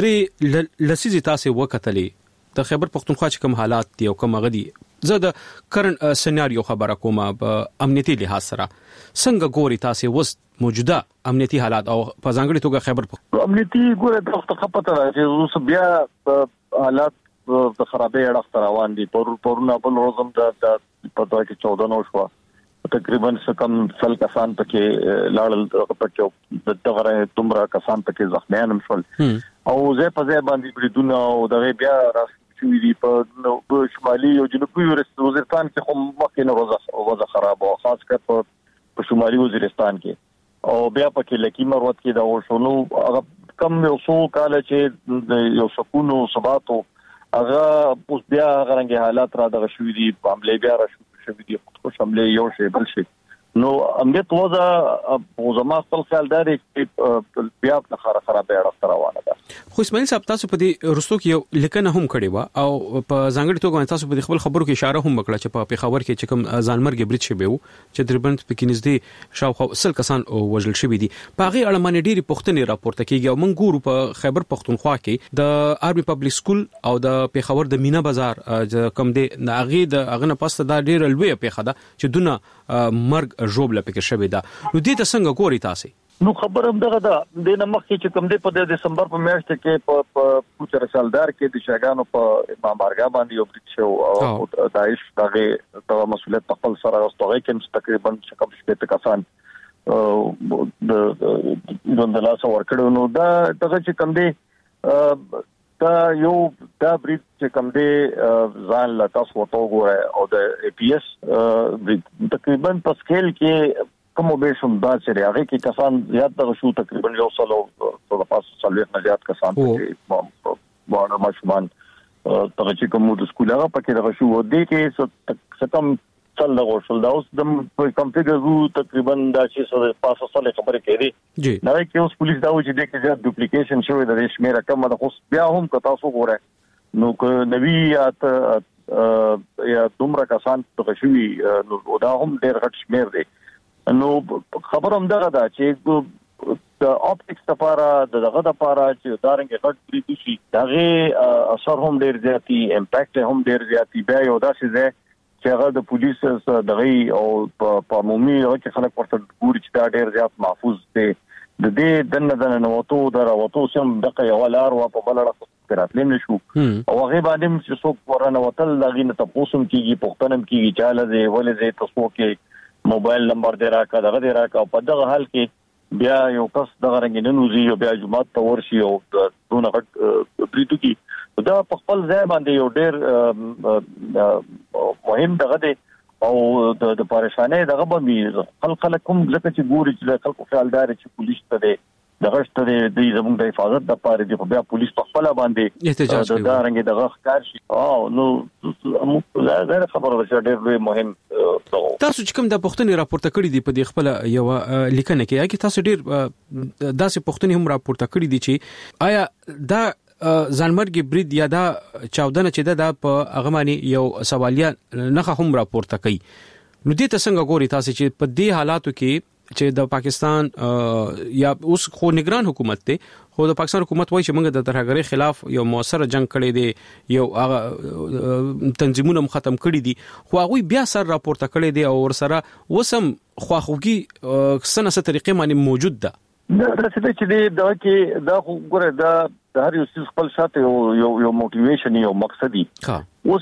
درې لسیزي تاسو وکټلې د خیبر پختونخوا چې کوم حالات دي او کوم غدي زه د کرنٹ سيناريو خبره کومه په امنیتي لحاظ سره څنګه ګوري تاسو وس موجوده امنیتي حالات او په ځانګړي توګه خیبر پختونخوا امنیتي ګوره د وخت خپته راځي اوس بیا حالات د خرابې اړه روان دي پر پرونه بل روزم د په دغه کې چودہ نو شو تقریبا سکم سل کسان پکې لاړل پکې د دغه تمره کسان پکې زخمیان شول او زه په ځای باندې بریدونه او دغه بیا راس شوې دي په شمالي او جنوبي وزیرستان کې هم مخکې نه وضع خراب او خاص کر په شمالي وزیرستان کې او بیا پکې لکی مروت کې دا وشونو هغه کم یو څو کال چې یو سکون او ثبات هغه اوس بیا غرنګ حالات را دغه شوې دي په عملي بیا را شوې دي خو شاملې یو شی بل شي نو امنیت وضع او زما خپل خیال دی چې بیا د خره خرابې اړه روانه ده. خو اسماعیل صاحب تاسو په دې رستو کې یو لیکنه هم کړې و او په ځانګړي توګه تاسو په خپل خبرو کې اشاره هم وکړه چې په پیښور کې چې کوم ځانمرګ برید شوی وو چې دربند پکې نږدې شاوخوا سل کسان وژل شوی دي په هغه اړه باندې ډېری پوښتنې راپورته کیږي او موږ ګورو په خیبر پختونخوا کې د آرمي پبلک سکول او د پیښور د مینا بازار کوم دی هغه د هغه نه پاسته دا ډېر لوی پیښه ده چې دونه مرګ جوړ لپاره شوی دا. نو دې ته څنګه ګوري تاسو؟ نو خبرم دغه دا د نمخ چې کوم دی په دسمبر په میاشت کې په پوچر سالدار کې د شاګانو په امام بارګا باندې یو برید شو او داعش دغه د مسولیت په خپل سره واستوي کې تقریبا شکم شپږ کسان د دندلا سو ورکړو. نو دا دغه چې کوم دی دا یو دا برید چې کوم دی ځان لا تاسو وته وګورئ او د ای پی ایس تقریبا په سکیل کې کومو به شوم دا چې هغه کې کسان زیات دغه شو تقریبا یو سلو په پاسه سلوي نه زیات کسان چې باندې ماشومان دغه چې کوم د سکول هغه پکې دغه شو د کې ستم څل دغه شول دا اوس د کمپیوټر تقریبا دا چې سره پاسه سره خبرې کړي نه کې اوس پولیس دا و چې د کې زیات ډوپلیکیشن شوی د شمیره کم د خو بیا هم که تاسو ګورئ نو که نوی یا دومره کسان دغه شوی نو دا هم ډېر غټ شمیر دی. نو خبر هم دغه دا چې د اپټکس لپاره دغه لپاره چې دارنګ غټ بریټ شي دغه اثر هم ډېر زیاتی امپیکټ هم ډېر زیاتی بیا یو داسې ځای چې هغه د پولیس دغه او په عمومي او چې خلک ورته ګوري چې دا ډېر زیات محفوظ دی د دې دنه دنه نوتو دراوتو سم دغه یو لار و په بلړه راتلم نشو او هغه باندې چې څوک ورانه وتل دغه نه تاسو کیږي پښتنم کیږي چاله دی ولې زه تاسو کې موبایل نمبر دی راکا دغه دی راکا په دغه حال کې بیا یو کس دغه رنګ نه نوزي او بیا جمعه ته ورشي او دونه غټ بریټو کې دا په خپل ځای باندې یو ډېر مهم دغه دی او د پریشانې دغه باندې خلک خلک کوم ځکه چې ګوري چې خلکو خیالدار چې پولیس ته دی دغه شته د زموږ د حفاظت د پاره دی بیا پولیس په خپل باندې دا رنګ دغه ښکار شي او نو موږ زه خبره ده ډېر لوی مهم تاسو چې کوم د پښتني راپورته کړی دی په دې خپل یو لیکنه کې یا تاسو ډېر داسې پښتني هم راپورته کړی دي چې آیا دا ځانمرګي برید یا دا چاودنه چې دا په هغه باندې یو سوالیه نه هم راپورته کوي. نو دې ته څنګه ګوري تاسو چې په دې حالاتو کې چې د پاکستان یا اوس خو نگران حکومت ته خو د پاکستان حکومت وایي چې موږ د ترهګرۍ خلاف یو موثر جنگ کړی دی یو هغه تنظیمونه ختم کړی دي خو هغه بیا سر راپورته کړی دی او ورسره وسم خواخوږي سنه طریقې باندې موجود ده. دا څه چې دا کې دا خو ګوره دا د هر یو څه خپل شاته یو یو موټیویشن یو مقصدی اوس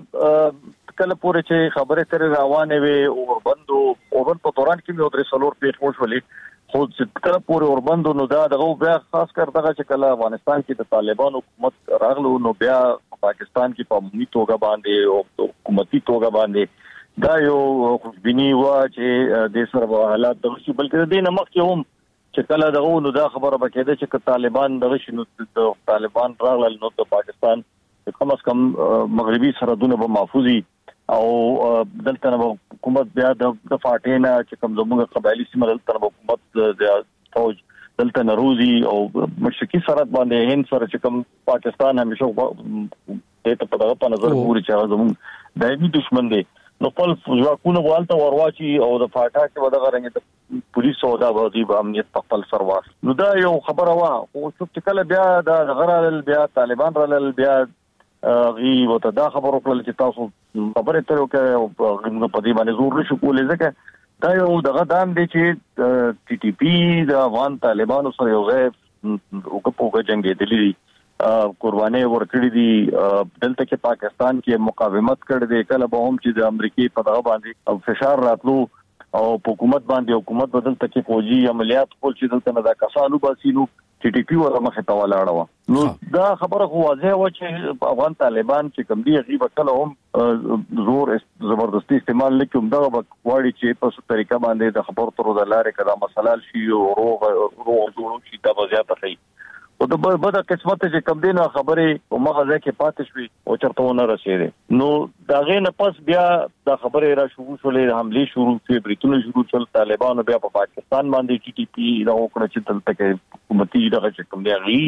کله پورې چې خبره تر روانه وي او بندو اورن په دوران کې یو درې سلور پیښ وشولې خو چې کله پورې اوربندو نو دا دغه بیا خاص کر دغه چې کله افغانستان کې د طالبان حکومت راغلو نو بیا پاکستان کې په عمومي توګه باندې او حکومتي توګه باندې دا یو خوشبینی و چې د سره حالات دغه شي بلکې د دې نمخ کې هم چې کله دغه نو دا خبره بکیده چې طالبان دغه شنو د طالبان راغلل نو د پاکستان کم از کم مغربي سرحدونه به محفوظي او دلته نو حکومت بیا د فاټینا چې کوم زموږ قبایلی سیمه دلته نو حکومت د فوج دلته نروزي او مشرقي سرحد باندې هند سره چې کوم پاکستان همیشه د ته په دغه په نظر ګوري چې زموږ دایمي دشمن دی نو خپل ځواکونه والته ورواچي او د فاټا کې ودغه رنګ د پولیس او د وادي امنیت په خپل سرواس نو دا یو خبره وا او چې کله بیا د غرال بیا طالبان رال بیا غي وته دا خبرو کول چې تاسو خبره ترو کې او په دې باندې زور نشو کولای ځکه دا یو دغه دام دی چې ټي ټي پی د افغان طالبانو سره یو ځای او په جنگ دی قرباني ورکړي دي دلته کې پاکستان کې مقاومت کړي دي کله به هم چې د امریکای په دغه باندې فشار راتلو او حکومت باندې حکومت بدلته کې فوجي عملیات کول چې دلته نه دا کسانو باسینو ټي ټي پی ور مخه تاولاړه نو دا خبره خو واضح و چې افغان طالبان چې کوم دی غیب کله هم زور زبردستی استعمال لیکم دا وړي چې په څه طریقه باندې د خبر تر د لارې کړه مسله شي او روغ روغ جوړو شي دا زیاته کوي او د بده قسمت چې کم دینه خبره او مغزه کې پاتې شوې او چرته ونه رسیدې نو دا غینه پس بیا د خبره را شروع شولې حمله شروع شوې بریټونه شروع شول طالبانو بیا په پاکستان باندې ټي ټي پی دا وکړه چې دلته کې حکومتي دغه کم دی غي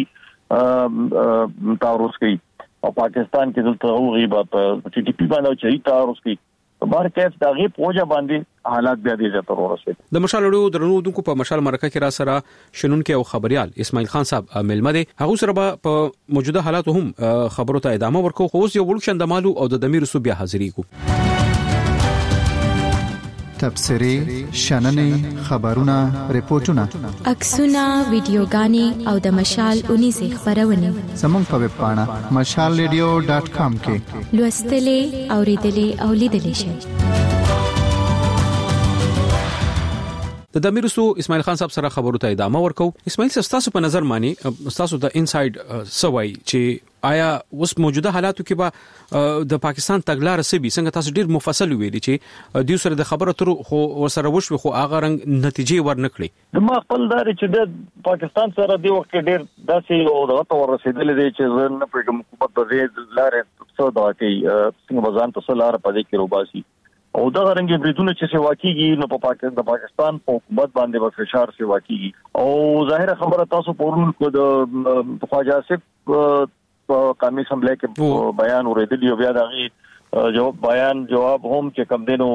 تعرض کوي او پاکستان کې دلته غیبه په ټي ټي پی باندې چې تعرض کوي بهر کیف دا غي پوجا باندې حالات بیا دې ته ورسېد. د مشال اړو درنو دونکو په مشال مرکه کې را سره شنونکو او خبريال اسماعیل خان صاحب ملمه دي هغه سره په موجوده حالات هم خبرو ته ادامه ورکو خو اوس یو ورکشن د مالو او د دمیر سو بیا حاضرې کو تبصری شننې خبرونه ریپورتونه عکسونه ویډیوګانې او د مشال اونې سه خبرونه زموږ په ویب پاڼه مشال ریډیو ډاټ کام کې لوستلې او ریډلې او لیدلې شئ. د دمیرسو اسماعیل خان صاحب سره خبرو ته ادامه ورکو. اسماعیل صاحب تاسو په نظر مانی تاسو د انساید سوای چې آیا اوس موجوده حالاتو کې به د پاکستان تګلار سبي څنګه تاسو ډیر مفصل ویلي چې د سره د خبره تر خو ورسره وشو خو هغه رنګ نتیجې ورنکړي. ما خپل دار چې د پاکستان سره دی وخت ډیر داسې او دغه ور رسیدلې دي چې زه نه پېږم حکومت په دې لارې څه دا کوي څنګه بزان ته لار په دې کې روباسي او دا رنګ بریدونه چې سیوا کیږي نو په پاکستان د پاکستان په حکومت باندې به فشار سیوا کیږي او ظاهر خبره تاسو پورن کو د خواجه آصف په قومي اسمبلی کې بیان ورېدلی او بیا دغه جواب بیان جواب هم چې کم دینو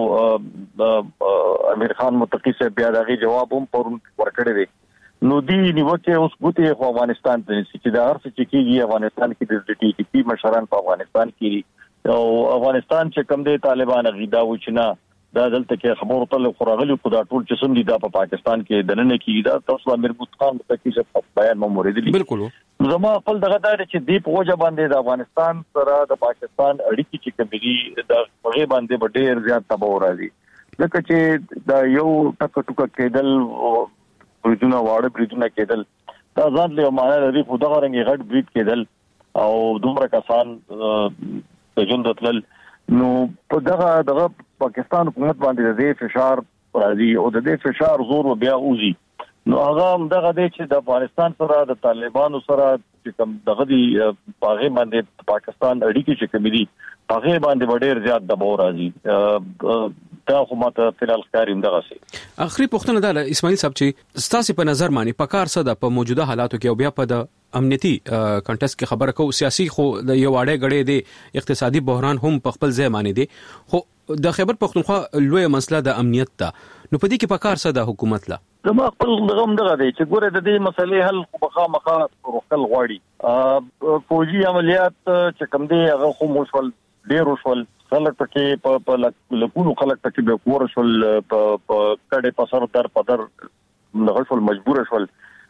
امیر خان متقی سے بیا دغه جواب هم پورن ورکړی دی نو دی نیوکه اوس ګوتې خو افغانستان ته چې د هر څه چې کیږي افغانستان کې د ټي ټي پی مشران په افغانستان کې او افغانستان چې کم دی طالبان غیدا وچنا دا دلته کې خبرو ته خورغلی په دا ټول چې سم دي دا په پاکستان کې دننه کې دا تاسو امیر بوت خان متقی سے بیان مورید دي بالکل زما خپل دغه دار چې دی په وجه باندې د افغانستان سره د پاکستان اړیکې چې کمېږي د هغه باندې ډېر زیات تباہ راځي ځکه چې دا یو ټک ټک کېدل بریدونه واړه بریدونه کېدل دا ځان له معنا لري خو دغه رنګ غټ برید کېدل او دومره کسان د ژوند تل نو په دغه دغه پاکستان حکومت باندې د فشار راځي او د دې فشار زور بیا اوزي نو هغه دغه د چې د افغانستان سره د طالبانو سره چې کوم دغه دی هغه باندې پاکستان اړیکې چې کوي دي هغه باندې ډېر زیات دباو راځي دا خو ماته فلال ښکاریم دغه سي. اخري پوښتنه ده اسماعیل صاحب چې ستاسو په نظر مانی په کار څه د په موجوده حالاتو کې او بیا په د امنیتي کانټیکس کې خبره کو سیاسي خو د یو اړه غړې دي اقتصادي بحران هم په خپل ځای مانی دي خو د خیبر پختونخوا لوی مسله د امنیت ته نو په دې کې په کار څه د حکومت لا زما خپل دغه دغه دی چې ګوره د دې مسلې حل خو بخامخه روکل غواړي فوجي عملیات چې کوم دی هغه خو مشول ډیر وشول خلک پکې په لکونو خلک پکې به کور شول په کډه په سر در په در دغه شول مجبور شول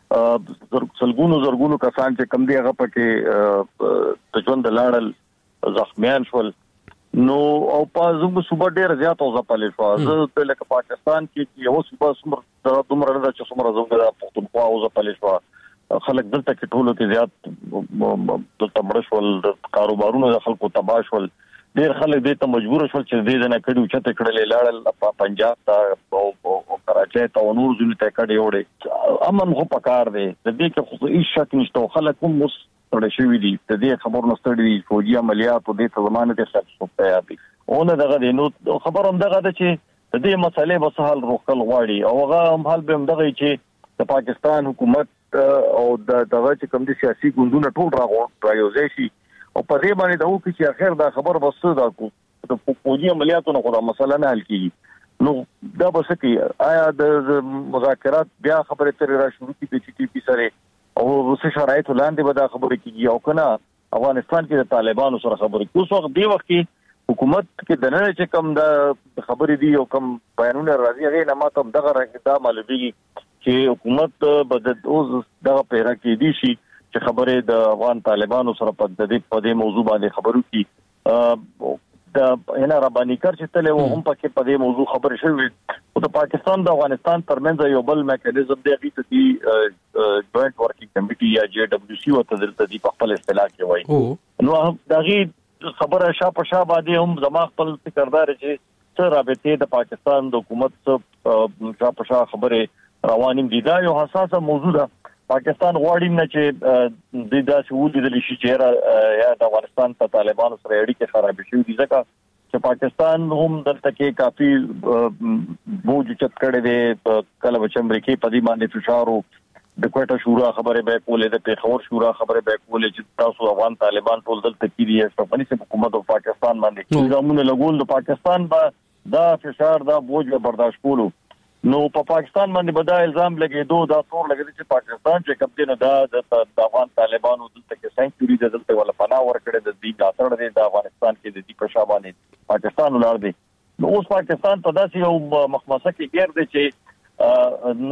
سلګونو زرګونو کسان چې کم دی هغه پکې د ژوند لاړل زخمیان شول نو او په زموږ صوبه ډیر زیات او ځپلې شو زه لکه پاکستان کې یو صوبه سمر د دومره نه چې سمره زموږ د پښتونخوا او ځپلې شو خلک دلته کې ټولو کې زیات دلته مړ شول د کاروبارونو د خلکو تباہ شول ډیر خلک دې ته مجبور شول چې دې نه کړي چې ته کړلې لاړل په پنجاب ته او کراچۍ ته نور ځینې ته کړي وړي امن خو پکار دی د دې کې خو هیڅ شک نشته خلک هم اوس تړي شوی دي د دې خبر نه ستړي فوجي عملیات او د زمانه د خلکو ته یادي اون دغه د نو خبر هم دغه د چې د دې مسلې په سهال روکل غواړي او هغه هم حل به دغه چې د پاکستان حکومت او د دغه چې کوم دي سیاسي ګوندونه ټول راغونډ شي او په دې باندې دا وکړي چې اخر دا خبر بس دا کو د فوجي عملیاتونو خو دا مسله نه حل کیږي نو دا بس کې آیا د مذاکرات بیا خبره تر را شروع کی د ټي ټي پی سره او څه شرایط لاندې به دا خبره کیږي او کنه افغانستان کې د طالبانو سره خبرې کوي اوس وخت دی وخت کې حکومت کې د نه چې کم د خبرې دی او کم بیانونه راځي هغه نه ماته دغه رنګ دا معلومیږي چې حکومت به د اوس دغه پیرا کې دي شي چې خبره د افغان طالبانو سره په دې په دې موضوع باندې خبرو کی د نه ربانی کار چې تل و هم پکې په دې موضوع خبرې شوې او د پاکستان د افغانستان ترمنځ یو بل میکانیزم دی چې دی جوائنٹ ورکینګ کمیټي یا جی ډبلیو سی وته دلته دی په خپل اصطلاح کې وایي نو دغه خبره شاپ شاپ باندې هم زما خپل فکردار چې څه رابطه د پاکستان د حکومت شاپ شاپ خبره روانیم دي دا یو حساسه موضوع ده پاکستان غواړي نه چې د داسې ولې د شي چې یا د افغانستان په طالبانو سره اړیکې خراب شي دي ځکه چې پاکستان هم دلته کې کافي بوج چت کړي دي کله چې امریکای په دې باندې فشارو د کوټه شورا خبره به کولې د پیښور شورا خبره به کولې چې تاسو افغان طالبان ټول دلته کې دي چې په پنځه حکومت او پاکستان باندې نظامونه لګول د پاکستان به دا فشار دا بوج برداشت کولو نو په پاکستان باندې به دا الزام لګیدو دا تور لګیدي چې پاکستان چې کوم دینه دا د افغان طالبانو دلته کې سنچوري د دلته ولا پناه ورکړي د دې اثر دی د افغانستان کې د دې په شابه پاکستان ولر دی نو اوس پاکستان په داسې یو مخمسه کې ګرځي چې